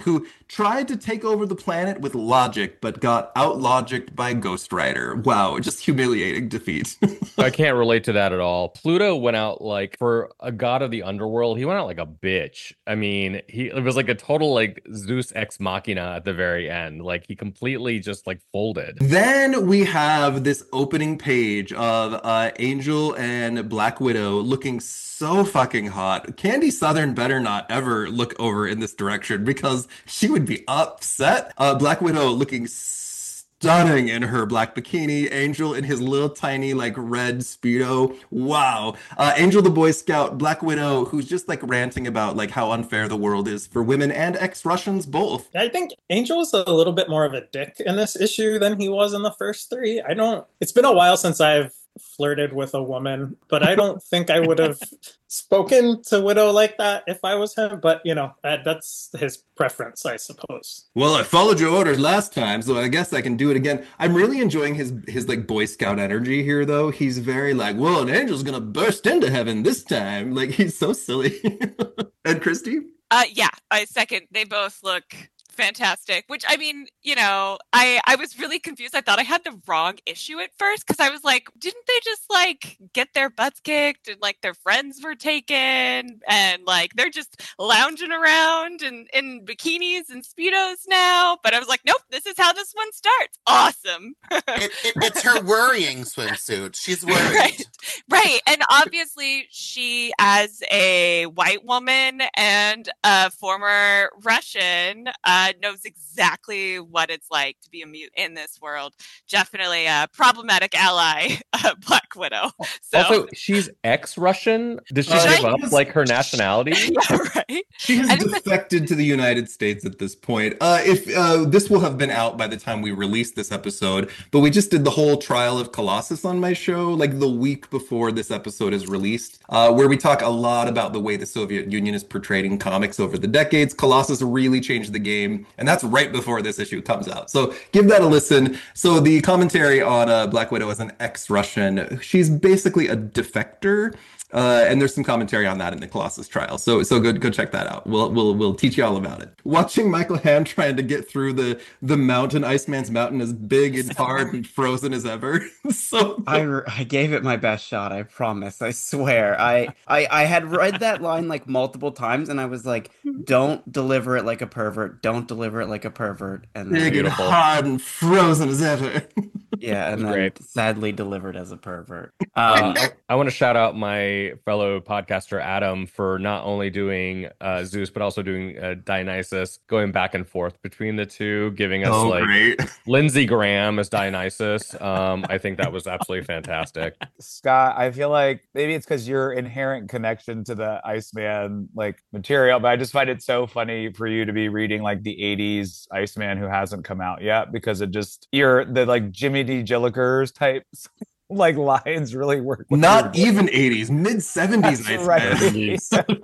tried to take over the planet with logic, but got out-logicked by Ghost Rider. Wow, just humiliating defeat. I can't relate to that at all. Pluto went out like, for a god of the underworld, he went out like a bitch. I mean, he it was like a total like Zeus ex machina at the very end. Like he completely just like folded. Then we have this opening page of uh, Angel and Black Widow looking so fucking hot. Candy Southern better not ever look over in this direction because she would be upset. Uh, Black Widow looking stunning in her black bikini. Angel in his little tiny like red Speedo. Wow. Uh, Angel the Boy Scout, Black Widow, who's just like ranting about like how unfair the world is for women and ex-Russians both. I think Angel was a little bit more of a dick in this issue than he was in the first three. I don't, it's been a while since I've flirted with a woman, but I don't think I would have spoken to Widow like that if I was him. But, you know, that, that's his preference, I suppose. Well, I followed your orders last time, so I guess I can do it again. I'm really enjoying his his like Boy Scout energy here, though. He's very like, well, an angel's gonna burst into heaven this time. Like, he's so silly. And Christy? Uh, yeah, I second. They both look fantastic, which I mean, you know, I I was really confused. I thought I had the wrong issue at first because I was like, didn't they just like get their butts kicked and like their friends were taken and like they're just lounging around in, in bikinis and Speedos now? But I was like, nope, this is how this one starts. Awesome. it, it, it's her worrying swimsuit. She's worried. Right. Right. And obviously she, as a white woman and a former Russian, uh, knows exactly what it's like to be a mute in this world. Definitely a problematic ally, uh, Black Widow. So, also, she's ex-Russian. Did she Uh, give she up has- like her nationality? yeah, right. She has And it's- defected to the United States at this point. Uh, if uh, this will have been out by the time we release this episode, but we just did the whole trial of Colossus on my show, like the week before this episode is released, uh, where we talk a lot about the way the Soviet Union is portrayed in comics over the decades. Colossus really changed the game, and that's right before this issue comes out. So give that a listen. So the commentary on uh, Black Widow as an ex-Russian, she's basically a defector. Uh, and there's some commentary on that in the Colossus trial. So so go go check that out. We'll we'll we'll teach you all about it. Watching Michael Hand trying to get through the the mountain, Iceman's mountain, as big and hard and frozen as ever. So I, re- I gave it my best shot. I promise. I swear. I, I I had read that line like multiple times, and I was like, "Don't deliver it like a pervert. Don't deliver it like a pervert." And then, big and hard and frozen as ever. yeah, and then Great. sadly delivered as a pervert. Um, I, I want to shout out my fellow podcaster Adam for not only doing uh, Zeus but also doing uh, Dionysus, going back and forth between the two, giving us Oh, like great. Lindsey Graham as Dionysus. Um, I think that was absolutely fantastic. Scott, I feel like maybe it's because your inherent connection to the Iceman like material, but I just find it so funny for you to be reading like the eighties Iceman who hasn't come out yet, because it just you're the like Jimmy D. Gillikers type like lines really work. with Not your- even eighties, mid seventies. That's right.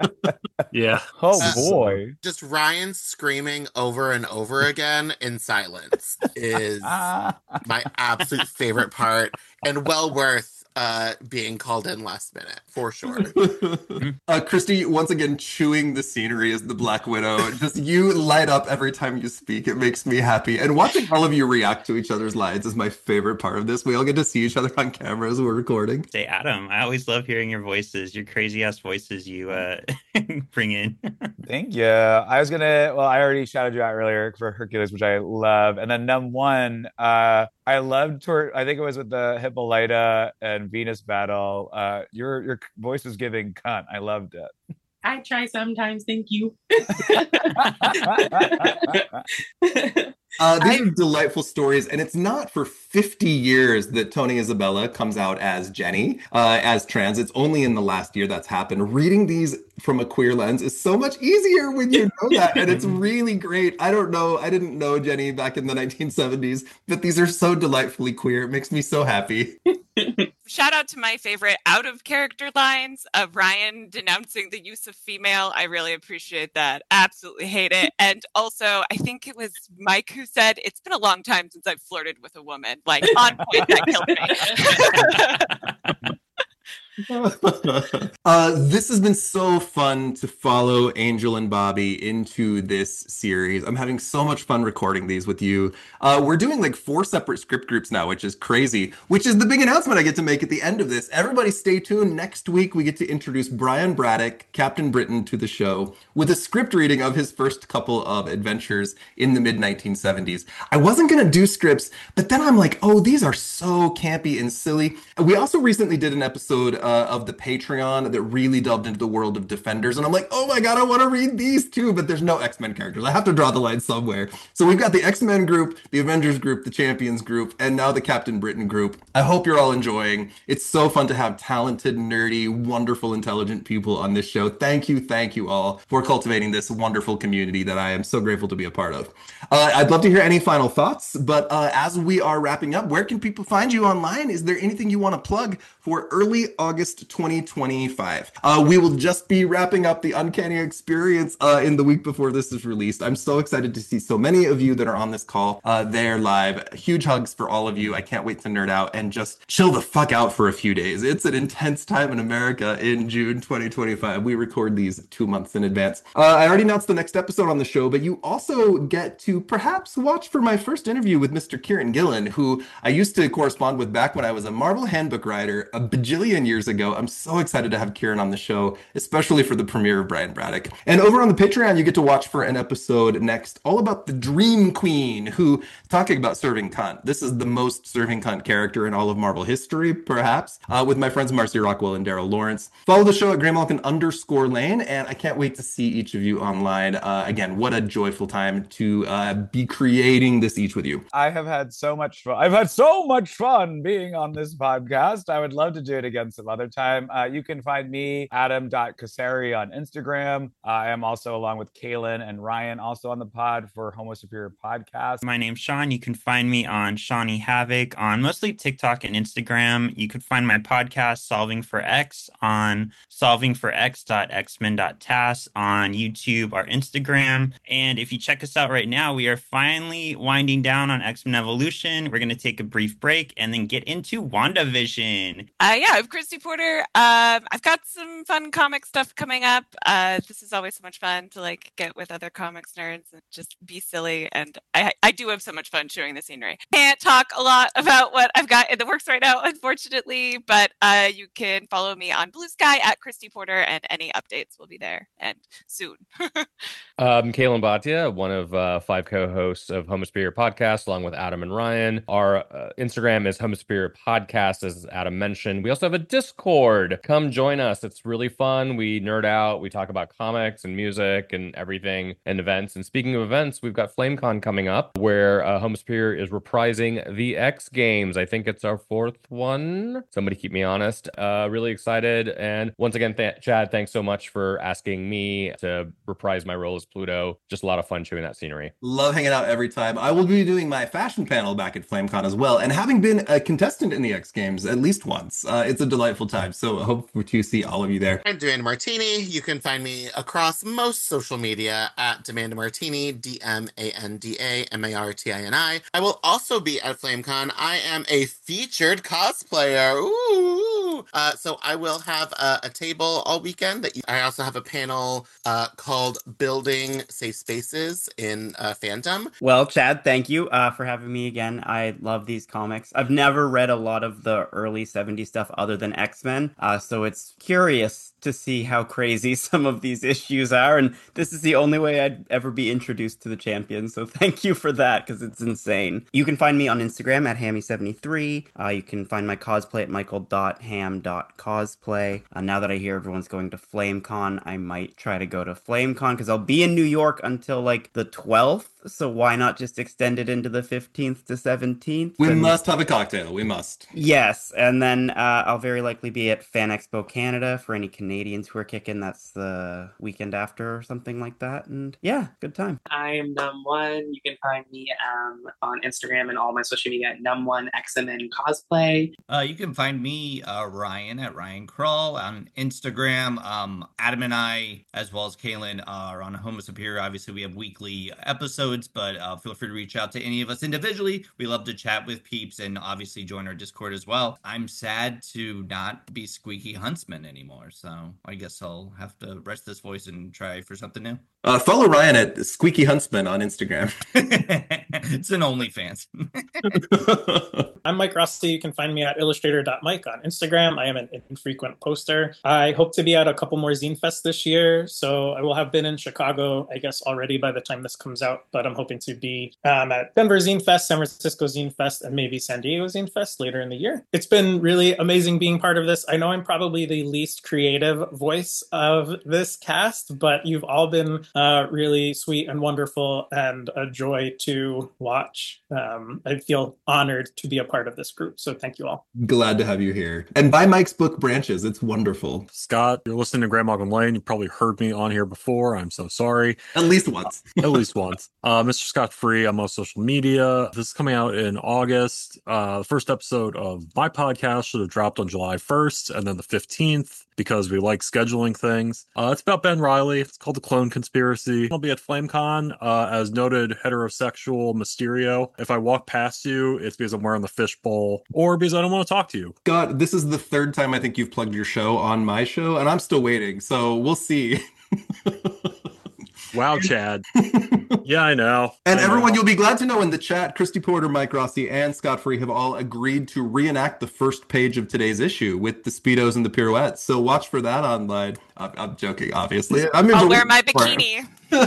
Yeah. Oh Uh, boy. Just Ryan screaming over and over again in silence is my absolute favorite part, and well worth uh, being called in last minute for sure. Uh, Christy, once again, chewing the scenery as the Black Widow. Just you light up every time you speak. It makes me happy. And watching all of you react to each other's lines is my favorite part of this. We all get to see each other on camera as we're recording. Say, Adam, I always love hearing your voices, your crazy ass voices you uh, bring in. Thank you. I was gonna. Well, I already shouted you out earlier for Hercules, which I love, and then num one. Uh, I loved. Tor- I think it was with the Hippolyta and Venus battle. Uh, your your voice was giving cunt. I loved it. I try sometimes. Thank you. Uh, these are delightful stories, and it's not for fifty years that Tony Isabella comes out as Jenny, uh, as trans. It's only in the last year that's happened. Reading these from a queer lens is so much easier when you know that, and it's really great. I don't know, I didn't know Jenny back in the nineteen seventies, but these are so delightfully queer. It makes me so happy. Shout out to my favorite out of character lines of Ryan denouncing the use of female. I really appreciate that. Absolutely hate it. And also, I think it was Mike who said, it's been a long time since I've flirted with a woman. Like, on point, that killed me. uh, this has been so fun to follow Angel and Bobby into this series. I'm having so much fun recording these with you. Uh, we're doing like four separate script groups now, which is crazy, which is the big announcement I get to make at the end of this. Everybody stay tuned. Next week, we get to introduce Brian Braddock, Captain Britain, to the show with a script reading of his first couple of adventures in the mid nineteen seventies. I wasn't going to do scripts, but then I'm like, oh, these are so campy and silly. We also recently did an episode uh, of the Patreon that really delved into the world of Defenders, and I'm like, oh my god, I want to read these too, but there's no X-Men characters. I have to draw the line somewhere. So we've got the X-Men group, the Avengers group, the Champions group, and now the Captain Britain group. I hope you're all enjoying. It's so fun to have talented, nerdy, wonderful, intelligent people on this show. Thank you, thank you all for cultivating this wonderful community that I am so grateful to be a part of. Uh, I'd love to hear any final thoughts, but uh, as we are wrapping up, where can people find you online? Is there anything you want to plug for early August twenty twenty-five? Uh, we will just be wrapping up the Uncanny Experience uh, in the week before this is released. I'm so excited to see so many of you that are on this call uh, there live. Huge hugs for all of you. I can't wait to nerd out and just chill the fuck out for a few days. It's an intense time in America in June twenty twenty-five. We record these two months in advance. Uh, I already announced the next episode on the show, but you also get to perhaps watch for my first interview with Mister Kieran Gillen, who I used to correspond with back when I was a Marvel handbook writer a bajillion years ago. I'm so excited to have Kieran on the show, especially for the premiere of Brian Braddock. And over on the Patreon, you get to watch for an episode next all about the Dream Queen, who, talking about serving cunt, this is the most serving cunt character in all of Marvel history, perhaps, uh, with my friends Marcy Rockwell and Daryl Lawrence. Follow the show at Graymalkin underscore Lane, and I can't wait to see each of you online. Uh, again, what a joyful time to uh, be creating this each with you. I have had so much fun. I've had so much fun being on this podcast. I would love to do it again some other time. Uh, you can find me, adam dot Kasari, on Instagram. Uh, I am also, along with Kaylin and Ryan, also on the pod for Homo Superior Podcast. My name's Sean. You can find me on Shawnee Havoc on mostly TikTok and Instagram. You can find my podcast, Solving for X, on solving for x dot x men dot t a s on YouTube or Instagram. And if you check us out right now, we are finally winding down on X-Men Evolution. We're going to take a brief break and then get into WandaVision. Uh, yeah, I'm Christy Porter. Um, I've got some fun comic stuff coming up. Uh, this is always so much fun to like get with other comics nerds and just be silly. And I, I do have so much fun showing the scenery. Can't talk a lot about what I've got in the works right now, unfortunately, but uh, you can follow me on Blue Sky at Christy Porter, and any updates will be there and soon. um, Kalen Bhatia, one of uh, five co-hosts of Homo Superior Podcast, along with Adam and Ryan. Our uh, Instagram is Homo Superior Podcast, as Adam mentioned. We also have a Discord. Come join us. It's really fun. We nerd out. We talk about comics and music and everything and events. And speaking of events, we've got FlameCon coming up, where uh, Homo Superior is reprising the X Games. I think it's our fourth one. Somebody keep me honest. Uh, really excited. And once again, th- Chad, thanks so much for asking me to reprise my role as Pluto. Just a lot of fun chewing that scenery. Love hanging out every time. I will be doing my fashion panel back at FlameCon as well, and having been a contestant in the X Games at least once, uh, it's a delightful time. So I hope to see all of you there. I'm Demand Martini. You can find me across most social media at Demand Martini, D M A N D A M A R T I N I. I will also be at FlameCon. I am a featured cosplayer. Ooh! Uh, so I will have a, a table all weekend. That you, I also have a panel uh, called Building Safe Spaces in uh, Fandom. Well, Chad, thank you uh, for having me again. I love these comics. I've never read a lot of the early seventies stuff other than X-Men, uh, so it's curious to see how crazy some of these issues are, and this is the only way I'd ever be introduced to the Champions, so thank you for that, because it's insane. You can find me on Instagram at hammy seventy-three. Uh, you can find my cosplay at michael dot ham dot cosplay. Uh, now that I hear everyone's going to FlameCon, I might try to go to FlameCon, because I'll be in New York until like the twelfth, so why not just extend it into the fifteenth to seventeenth? We and... must have a cocktail. We must. Yes, and then uh, I'll very likely be at Fan Expo Canada for any Canadians who are kicking. That's the weekend after or something like that. And yeah, good time. I am Num One. You can find me um, on Instagram and all my social media at Num One X M N Cosplay. Uh, you can find me, uh, Ryan, at Ryan Krull on Instagram. Um, Adam and I, as well as Kaylin, are on Homo Superior. Obviously, we have weekly episodes episodes, but uh, feel free to reach out to any of us individually. We love to chat with peeps and obviously join our Discord as well. I'm sad to not be Squeaky Huntsman anymore, so I guess I'll have to rest this voice and try for something new. Uh, follow Ryan at Squeaky Huntsman on Instagram. It's an OnlyFans. I'm Mike Rossi. You can find me at illustrator dot mike on Instagram. I am an infrequent poster. I hope to be at a couple more Zine Fest this year, so I will have been in Chicago, I guess, already by the time this comes out, but I'm hoping to be um, at Denver Zine Fest, San Francisco Zine Fest, and maybe San Diego Zine Fest later in the year. It's been really amazing being part of this. I know I'm probably the least creative voice of this cast, but you've all been uh, really sweet and wonderful and a joy to watch. Um, I feel honored to be a part of this group, so thank you all. Glad to have you here. And buy Mike's book, Branches. It's wonderful. Scott, you're listening to Graham Malcolm Lane. You probably heard me on here before. I'm so sorry. At least once. At least once. Uh, Mister Scott Free, I'm on social media. This is coming out in August. Uh, the first episode of my podcast should have dropped on July first and then the fifteenth because we like scheduling things. Uh, it's about Ben Reilly. It's called The Clone Conspiracy. I'll be at FlameCon uh, as noted heterosexual Mysterio. If I walk past you, it's because I'm wearing the fishbowl or because I don't want to talk to you. God, this is the third time I think you've plugged your show on my show, and I'm still waiting, so we'll see. Wow, Chad. Yeah, I know. And I everyone, know. you'll be glad to know in the chat, Christy Porter, Mike Rossi, and Scott Free have all agreed to reenact the first page of today's issue with the Speedos and the pirouettes. So watch for that online. I'm, I'm joking, obviously. I'm I'll wear my bikini.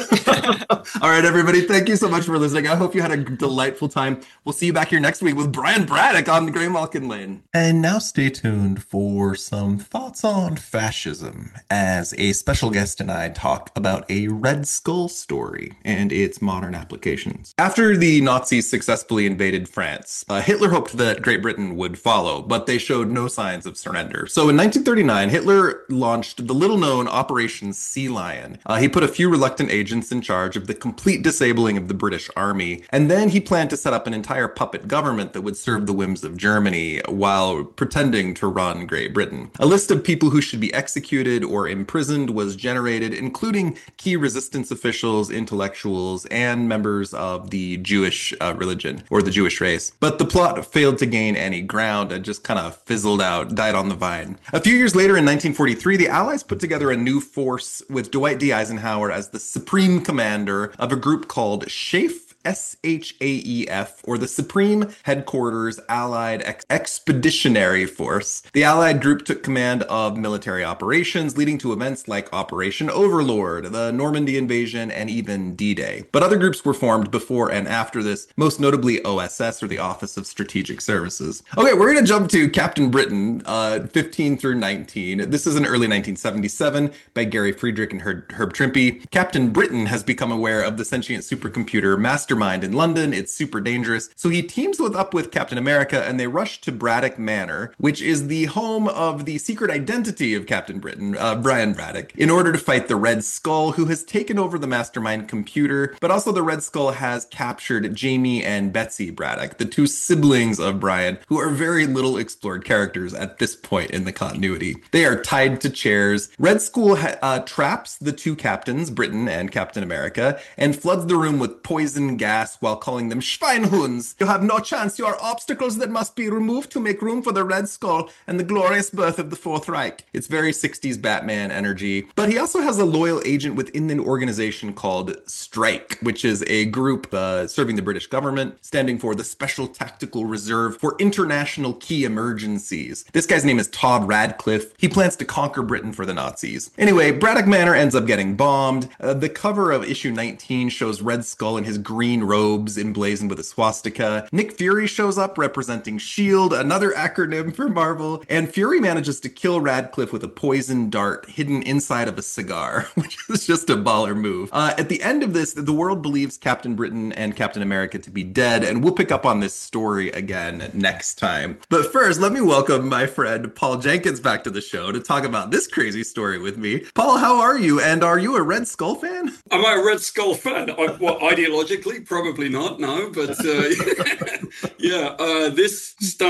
All right, everybody. Thank you so much for listening. I hope you had a delightful time. We'll see you back here next week with Brian Braddock on the Graham Malkin Lane. And now stay tuned for some thoughts on fascism as a special guest and I talk about a Red Skull story and its modern applications. After the Nazis successfully invaded France, uh, Hitler hoped that Great Britain would follow, but they showed no signs of surrender. So in nineteen thirty-nine, Hitler launched the little-known Operation Sea Lion. Uh, he put a few reluctant agents in charge of the complete disabling of the British Army, and then he planned to set up an entire puppet government that would serve the whims of Germany while pretending to run Great Britain. A list of people who should be executed or imprisoned was generated, including key resistance officials, intellectuals, and members of the Jewish uh, religion or the Jewish race. But the plot failed to gain any ground and just kind of fizzled out, died on the vine. A few years later, in nineteen forty-three, the Allies put together a new force with Dwight D. Eisenhower as the supreme commander of a group called SHAEF, S H A E F, or the Supreme Headquarters Allied Ex- Expeditionary Force. The Allied group took command of military operations, leading to events like Operation Overlord, the Normandy invasion, and even D-Day. But other groups were formed before and after this, most notably O S S, or the Office of Strategic Services. Okay, we're going to jump to Captain Britain, uh, fifteen through nineteen. This is in early nineteen seventy-seven by Gary Friedrich and Herb, Herb Trimpe. Captain Britain has become aware of the sentient supercomputer Master Mind in London. It's super dangerous. So he teams with up with Captain America and they rush to Braddock Manor, which is the home of the secret identity of Captain Britain, uh, Brian Braddock, in order to fight the Red Skull, who has taken over the Mastermind computer. But also the Red Skull has captured Jamie and Betsy Braddock, the two siblings of Brian, who are very little explored characters at this point in the continuity. They are tied to chairs. Red Skull ha- uh, traps the two captains, Britain and Captain America, and floods the room with poison gas while calling them Schweinhunds. You have no chance. You are obstacles that must be removed to make room for the Red Skull and the glorious birth of the Fourth Reich. It's very sixties Batman energy. But he also has a loyal agent within an organization called Strike, which is a group uh, serving the British government, standing for the Special Tactical Reserve for International Key Emergencies. This guy's name is Todd Radcliffe. He plans to conquer Britain for the Nazis. Anyway, Braddock Manor ends up getting bombed. Uh, the cover of issue nineteen shows Red Skull in his green robes emblazoned with a swastika. Nick Fury shows up representing S H I E L D, another acronym for Marvel, and Fury manages to kill Radcliffe with a poison dart hidden inside of a cigar, which is just a baller move. Uh, at the end of this, the world believes Captain Britain and Captain America to be dead, and we'll pick up on this story again next time. But first, let me welcome my friend Paul Jenkins back to the show to talk about this crazy story with me. Paul, how are you? And are you a Red Skull fan? Am I a Red Skull fan? I, well, ideologically, probably not, no. But uh, yeah, uh, this stuff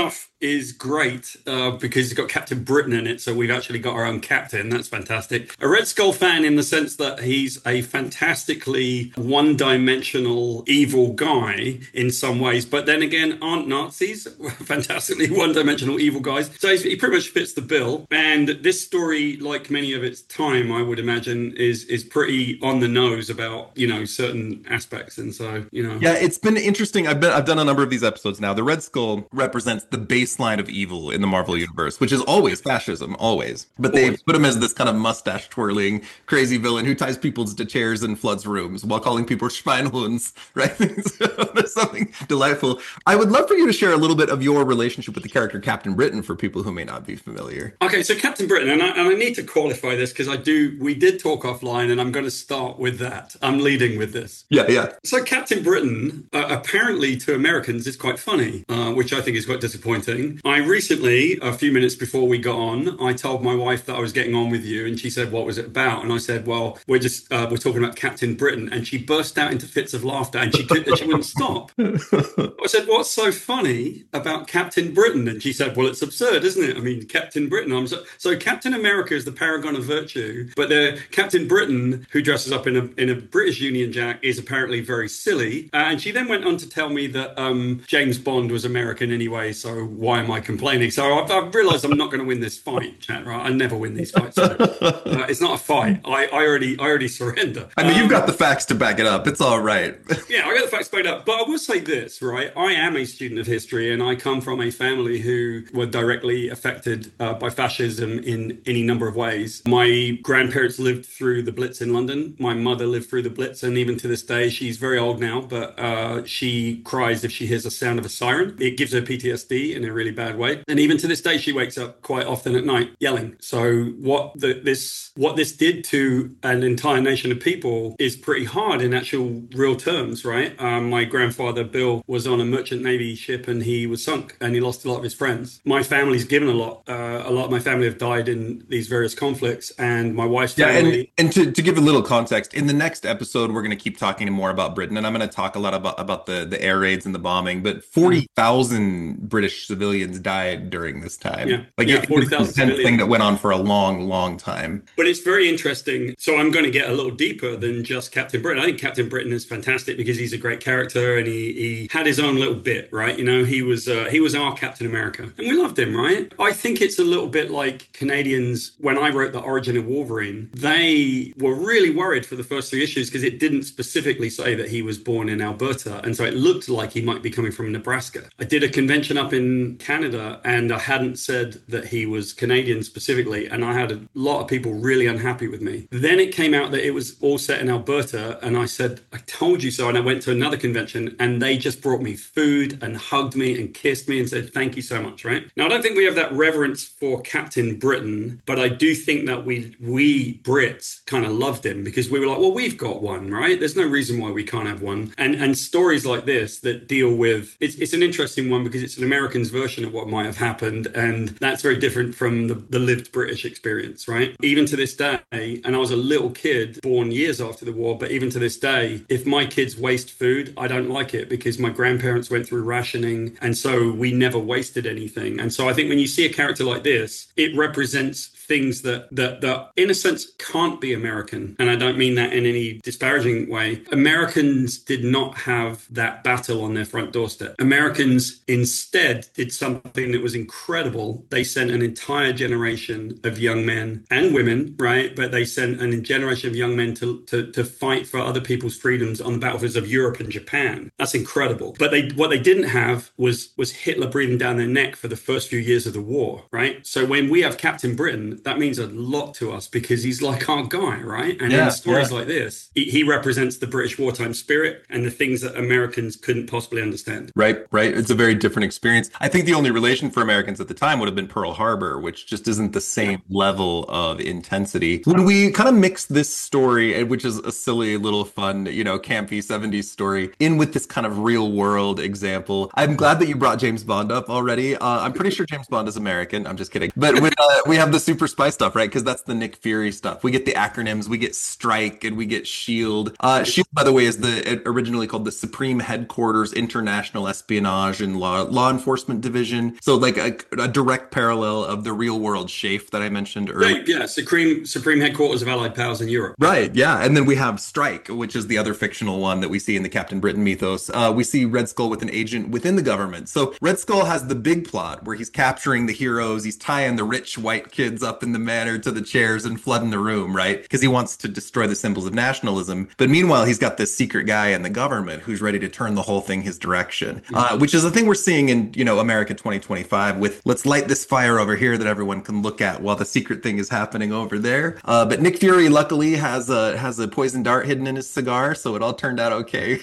is great uh, because it's got Captain Britain in it, so we've actually got our own captain. That's fantastic. A Red Skull fan in the sense that he's a fantastically one-dimensional evil guy in some ways, but then again, aren't Nazis fantastically one-dimensional evil guys? So he's, he pretty much fits the bill. And this story, like many of its time, I would imagine, is is pretty on the nose about, you know, certain aspects. And so, you know, yeah, it's been interesting. I've been I've done a number of these episodes now. The Red Skull represents the baseline of evil in the Marvel universe, which is always fascism, always. But they put him as this kind of mustache twirling crazy villain who ties people to chairs and floods rooms while calling people Schweinhunds, right? So there's something delightful. I would love for you to share a little bit of your relationship with the character Captain Britain for people who may not be familiar. Okay, so Captain Britain, and I, and I need to qualify this because I do, we did talk offline, and I'm going to start with that. I'm leading with this. Yeah, yeah. So Captain Britain, uh, apparently to Americans, is quite funny, uh, which I think is quite disappointing. I recently, a few minutes before we got on, I told my wife that I was getting on with you, and she said, what was it about? And I said, well, we're just, uh, we're talking about Captain Britain, and she burst out into fits of laughter, and she, could, she wouldn't stop. I said, what's so funny about Captain Britain? And she said, well, it's absurd, isn't it? I mean, Captain Britain. I'm so, so Captain America is the paragon of virtue, but the Captain Britain, who dresses up in a in a British Union Jack, is apparently very silly. Uh, and she then went on to tell me that um, James Bond was American anyway, so why am I complaining? So I've, I've realised I'm not going to win this fight, chat, right? I never win these fights. So, uh, it's not a fight. I, I already I already surrender. I mean, um, you've got the facts to back it up. It's all right. Yeah, I got the facts backed up. But I will say this, right? I am a student of history, and I come from a family who were directly affected uh, by fascism in any number of ways. My grandparents lived through the Blitz in London. My mother lived through the Blitz, and even to this day, she's very old now, but uh, she cries if she hears the sound of a siren. It gives her P T S D in a really bad way. And even to this day, she wakes up quite often at night yelling. So what the, this what this did to an entire nation of people is pretty hard in actual real terms, right? Um, my grandfather, Bill, was on a merchant navy ship, and he was sunk, and he lost a lot of his friends. My family's given a lot. Uh, a lot of my family have died in these various conflicts, and my wife's Yeah, family... and, and to, to give a little context, in the next episode, we're going to keep talking more about Britain, and I'm going to talk a lot about, about the, the air raids and the bombing, but forty thousand British civilians died during this time. Yeah, like yeah, it, forty it's a thousand intense thing that went on for a long, long time. But it's very interesting. So I'm going to get a little deeper than just Captain Britain. I think Captain Britain is fantastic because he's a great character, and he, he had his own little bit, right? You know, he was uh, he was our Captain America, and we loved him, right? I think it's a little bit like Canadians. When I wrote The Origin of Wolverine, they were really worried for the first three issues because it didn't specifically say that he was born in Alberta, and so it looked like he might be coming from Nebraska. I did a convention up in Canada, and I hadn't said that he was Canadian specifically, and I had a lot of people really unhappy with me. Then it came out that it was all set in Alberta, and I said, I told you so, and I went to another convention, and they just brought me food and hugged me and kissed me and said, thank you so much, right? Now, I don't think we have that reverence for Captain Britain, but I do think that we, we Brits kind of loved him because we were like, well, we've got one, right? There's no reason why we can't have one. And and stories like this that deal with, it's, it's an interesting one because it's an American's version of what might have happened, and that's very different from the, the lived British experience, right? Even to this day, and I was a little kid born years after the war, but even to this day, if my kids waste food, I don't like it because my grandparents went through rationing, and so we never wasted anything. And so I think when you see a character like this, it represents things that, that, that in a sense can't be American. And I don't mean that in any disparaging way. Americans did not have that battle on their front doorstep. Americans instead did something that was incredible. They sent an entire generation of young men and women, right? But they sent a generation of young men to, to, to fight for other people's freedoms on the battlefields of Europe and Japan. That's incredible. But they what they didn't have was, was Hitler breathing down their neck for the first few years of the war, right? So when we have Captain Britain, that means a lot to us because he's like our guy, right? And Yeah, in stories yeah. like this, he, he represents the British wartime spirit and the things that Americans couldn't possibly understand. Right, right. It's a very different experience. I think the only relation for Americans at the time would have been Pearl Harbor, which just isn't the same level of intensity. When we kind of mix this story, eh, which is a silly little fun, you know, campy seventies story, in with this kind of real world example, I'm glad that you brought James Bond up already. Uh, I'm pretty sure James Bond is American. I'm just kidding. But when, uh, we have the super spy stuff, right? Because that's the Nick Fury stuff. We get the acronyms, we get Strike, and we get SHIELD. Uh, SHIELD, by the way, is the originally called the Supreme Headquarters International Espionage and Law, Law Enforcement Division. division. So like a, a direct parallel of the real world SHAEF that I mentioned earlier. Yeah, yeah, Supreme Supreme Headquarters of Allied Powers in Europe. Right, yeah. And then we have Strike, which is the other fictional one that we see in the Captain Britain mythos. Uh, we see Red Skull with an agent within the government. So Red Skull has the big plot where he's capturing the heroes. He's tying the rich white kids up in the manor to the chairs and flooding the room, right? Because he wants to destroy the symbols of nationalism. But meanwhile, he's got this secret guy in the government who's ready to turn the whole thing his direction, uh, which is a thing we're seeing in, you know, America twenty twenty-five with let's light this fire over here that everyone can look at while the secret thing is happening over there. Uh, but Nick Fury luckily has a has a poison dart hidden in his cigar, so it all turned out okay.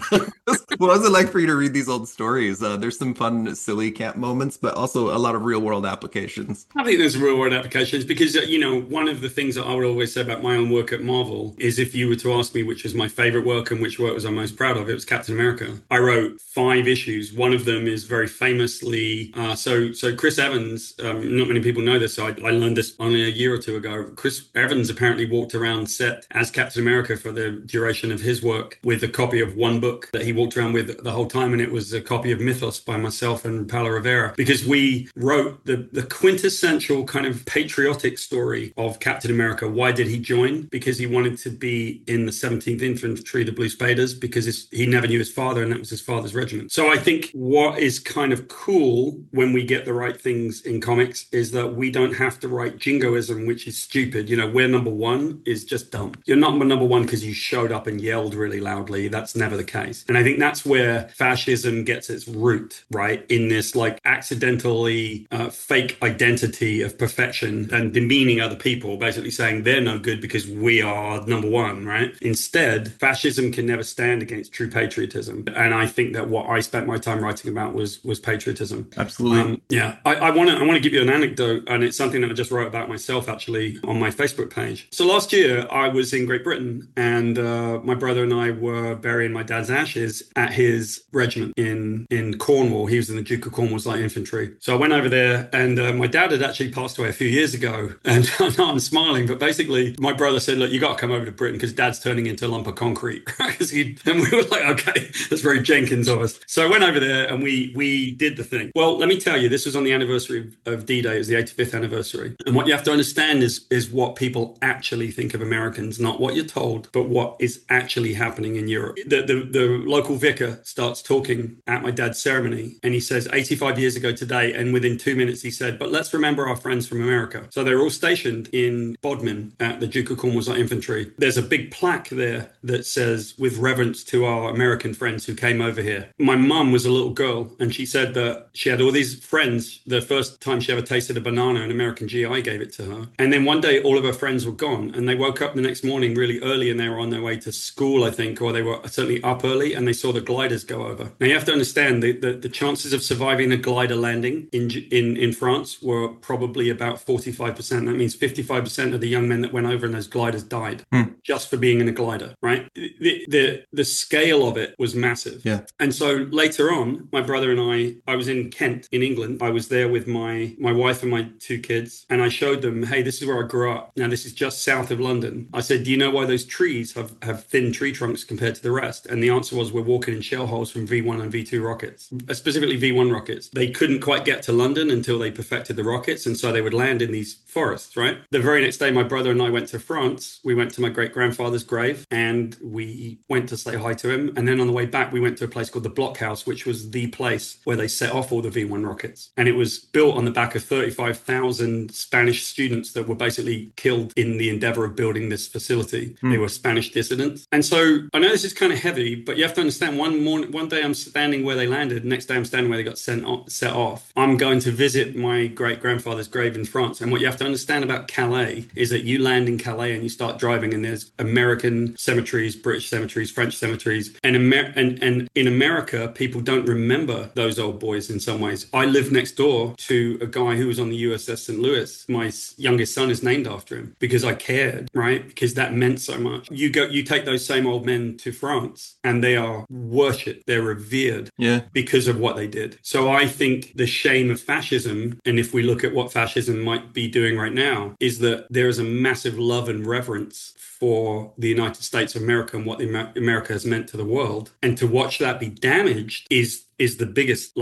What was it like for you to read these old stories? Uh, there's some fun, silly camp moments, but also a lot of real world applications. I think there's real world applications because, uh, you know, one of the things that I would always say about my own work at Marvel is if you were to ask me which was my favorite work and which work was I most proud of, it was Captain America. I wrote five issues. One of them is very famously, uh, so so Chris Evans, um, not many people know this, so I, I learned this only a year or two ago. Chris Evans apparently walked around set as Captain America for the duration of his work with a copy of one book that he walked around with the whole time, and it was a copy of Mythos by myself and Paolo Rivera, because we wrote the, the quintessential kind of patriotic story of Captain America. Why did he join? Because he wanted to be in the seventeenth Infantry, the Blue Spaders, because his, he never knew his father, and that was his father's regiment. So I think what is kind of cool when we get the right things in comics is that we don't have to write jingoism, which is stupid. You know, we're number one is just dumb. You're not number one because you showed up and yelled really loudly. That's never the case. And I think that's where fascism gets its root, right? In this like accidentally uh, fake identity of perfection and demeaning other people, basically saying they're no good because we are number one, right? Instead, fascism can never stand against true patriotism. And I think that what I spent my time writing about was was patriotism. Absolutely. Um, yeah. I want to I want to give you an anecdote, and it's something that I just wrote about myself actually on my Facebook page. So last year I was in Great Britain, and uh, my brother and I were burying my dad's ashes at his regiment in in Cornwall. He was in the Duke of Cornwall's Light Infantry. So I went over there, and uh, my dad had actually passed away a few years ago. And now I'm smiling, but basically my brother said, "Look, you got to come over to Britain because Dad's turning into a lump of concrete." Because he and we were like, "Okay, that's very Jenkins of us." So I went over there, and we we did the thing. Well, let me tell you, this was on the anniversary of D-Day. It was the eighty-fifth anniversary. And what you have to understand is is what people actually think of Americans, not what you're told, but what is actually happening in Europe. The, the, the local vicar starts talking at my dad's ceremony, and he says, eighty-five years ago today, and within two minutes he said, "But let's remember our friends from America." So they're all stationed in Bodmin at the Duke of Cornwall's Light Infantry. There's a big plaque there that says, "With reverence to our American friends who came over here." My mum was a little girl, and she said that she had all these friends. The first time she ever tasted a banana, an American G I gave it to her. And then one day all of her friends were gone, and they woke up the next morning really early, and they were on their way to school, I think, or they were certainly up early, and they saw the gliders go over. Now you have to understand the, the, the chances of surviving a glider landing in, in, in France were probably about forty-five percent. That means fifty-five percent of the young men that went over in those gliders died hmm. just for being in a glider, right? The, the, the scale of it was massive. Yeah. And so later on, my brother and I, I was in Kent in England. I was there with my, my wife and my two kids, and I showed them, "Hey, this is where I grew up. Now, this is just south of London." I said, "Do you know why those trees have, have thin tree trunks compared to the rest?" And the answer was, "We're walking in shell holes from V one and V two rockets, specifically V one rockets. They couldn't quite get to London until they perfected the rockets, and so they would land in these forests, right?" The very next day, my brother and I went to France. We went to my great-grandfather's grave, and we went to say hi to him. And then on the way back, we went to a place called the Blockhouse, which was the place where they set off all the V one rockets. And it was built on the back of thirty-five thousand Spanish students that were basically killed in the endeavor of building this facility. Hmm. They were Spanish dissidents. And so I know this is kind of heavy, but you have to understand, one morning, one day I'm standing where they landed, next day I'm standing where they got sent off, set off. I'm going to visit my great-grandfather's grave in France. And what you have to understand about Calais is that you land in Calais and you start driving, and there's American cemeteries, British cemeteries, French cemeteries. And, Amer- and, and in America, people don't remember those old boys in some ways. I live next door to a guy who was on the U S S Saint Louis. My youngest son is named after him because I cared, right? Because that meant so much. You go, you take those same old men to France, and they are worshipped, they're revered, yeah, because of what they did. So I think the shame of fascism, and if we look at what fascism might be doing right now, is that there is a massive love and reverence for the United States of America and what the Amer- America has meant to the world. And to watch that be damaged is is the biggest loss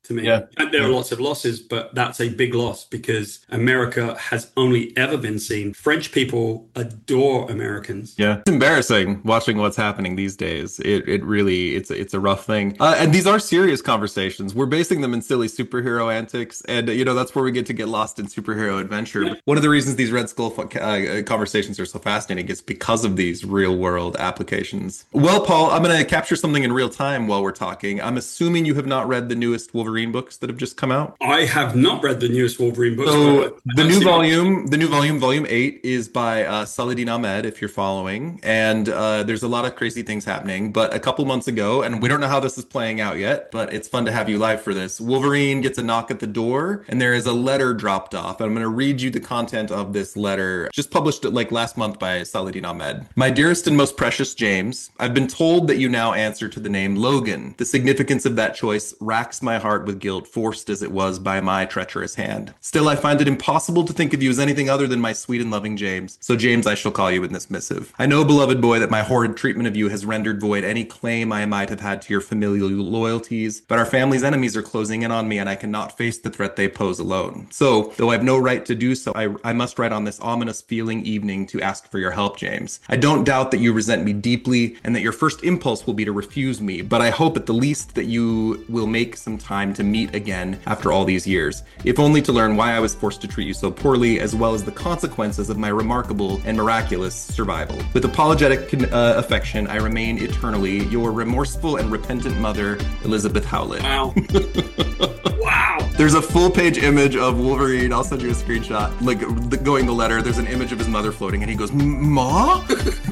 to me. Yeah. And there are lots of losses, but that's a big loss because America has only ever been seen. French people adore Americans. Yeah, it's embarrassing watching what's happening these days. It it really it's it's a rough thing. Uh, and these are serious conversations. We're basing them in silly superhero antics, and you know that's where we get to get lost in superhero adventure. Yeah. One of the reasons these Red Skull uh, conversations are so fascinating is because of these real world applications. Well, Paul, I'm going to capture something in real time while we're talking. I'm assuming you have not read the newest Wolverine books that have just come out. I have not read the newest Wolverine books. So the new volume, the new volume, volume eight, is by uh, Saladin Ahmed, if you're following. And uh, there's a lot of crazy things happening. But a couple months ago, and we don't know how this is playing out yet, but it's fun to have you live for this. Wolverine gets a knock at the door, and there is a letter dropped off. And I'm going to read you the content of this letter, just published like last month by Saladin Ahmed. My dearest and most precious James, I've been told that you now answer to the name Logan. The significance of that choice racks my heart with guilt, forced as it was by my treacherous hand. Still, I find it impossible to think of you as anything other than my sweet and loving James. So James, I shall call you in this missive. I know, beloved boy, that my horrid treatment of you has rendered void any claim I might have had to your familial loyalties, but our family's enemies are closing in on me and I cannot face the threat they pose alone. So, though I have no right to do so, I, I must write on this ominous feeling evening to ask for your help, James. I don't doubt that you resent me deeply and that your first impulse will be to refuse me, but I hope at the least that you will make some time to meet again after all these years, if only to learn why I was forced to treat you so poorly, as well as the consequences of my remarkable and miraculous survival. With apologetic uh, affection, I remain eternally your remorseful and repentant mother, Elizabeth Howlett. Wow. Wow. There's a full page image of Wolverine. I'll send you a screenshot. Like the, going the letter, there's an image of his mother floating, and he goes, "Ma?"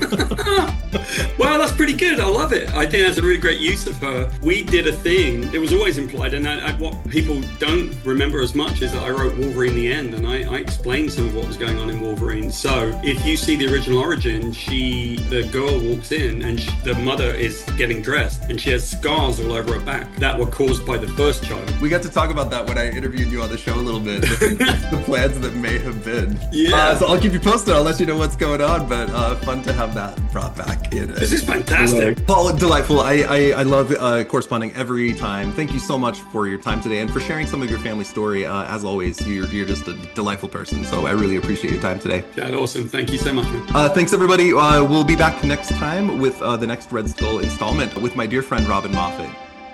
Wow, that's pretty good. I love it. I think that's a really great use of her. We did a thing. It was always implied, and I, I, what people don't remember as much is that I wrote Wolverine the End, and I, I explained some of what was going on in Wolverine. So if you see the original origin, she, the girl walks in, and she, the mother is getting dressed, and she has scars all over her back that were caused by the first child. We got to talk about that when I interviewed you on the show a little bit. The, the plans that may have been. Yeah. Uh, so I'll keep you posted. I'll let you know what's going on. But uh, fun to have that brought back in. This is fantastic. Paul, delightful. I I, I love uh, corresponding every time. Thank you so much for your time today and for sharing some of your family story. Uh, as always, you're you're just a delightful person. So I really appreciate your time today. Yeah, awesome. Thank you so much, man. Uh, thanks everybody. Uh, we'll be back next time with uh, the next Red Skull installment with my dear friend Robin Moffat.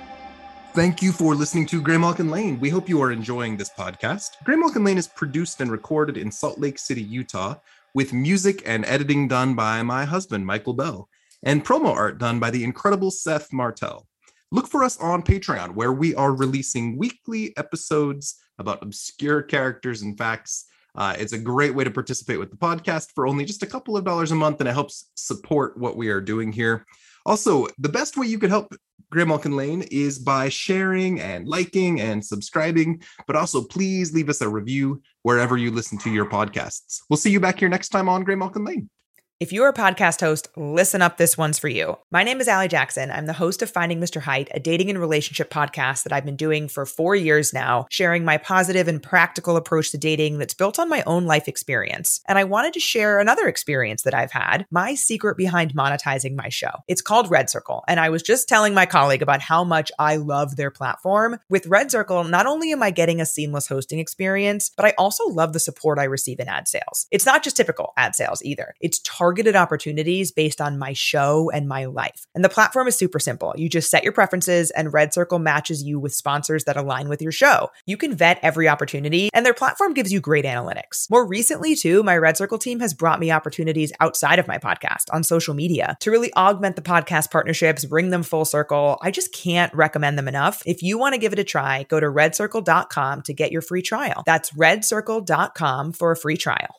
Thank you for listening to Graymalkin Lane. We hope you are enjoying this podcast. Graymalkin Lane is produced and recorded in Salt Lake City, Utah, with music and editing done by my husband, Michael Bell, and promo art done by the incredible Seth Martell. Look for us on Patreon, where we are releasing weekly episodes about obscure characters and facts. Uh, it's a great way to participate with the podcast for only just a couple of dollars a month, and it helps support what we are doing here. Also, the best way you could help Graymalkin Lane is by sharing and liking and subscribing, but also please leave us a review wherever you listen to your podcasts. We'll see you back here next time on Graymalkin Lane. If you're a podcast host, listen up, this one's for you. My name is Allie Jackson. I'm the host of Finding Mister Height, a dating and relationship podcast that I've been doing for four years now, sharing my positive and practical approach to dating that's built on my own life experience. And I wanted to share another experience that I've had, my secret behind monetizing my show. It's called Red Circle, and I was just telling my colleague about how much I love their platform. With Red Circle, not only am I getting a seamless hosting experience, but I also love the support I receive in ad sales. It's not just typical ad sales either. It's targeted targeted opportunities based on my show and my life. And the platform is super simple. You just set your preferences and Red Circle matches you with sponsors that align with your show. You can vet every opportunity and their platform gives you great analytics. More recently too, my Red Circle team has brought me opportunities outside of my podcast on social media to really augment the podcast partnerships, bring them full circle. I just can't recommend them enough. If you want to give it a try, go to red circle dot com to get your free trial. That's red circle dot com for a free trial.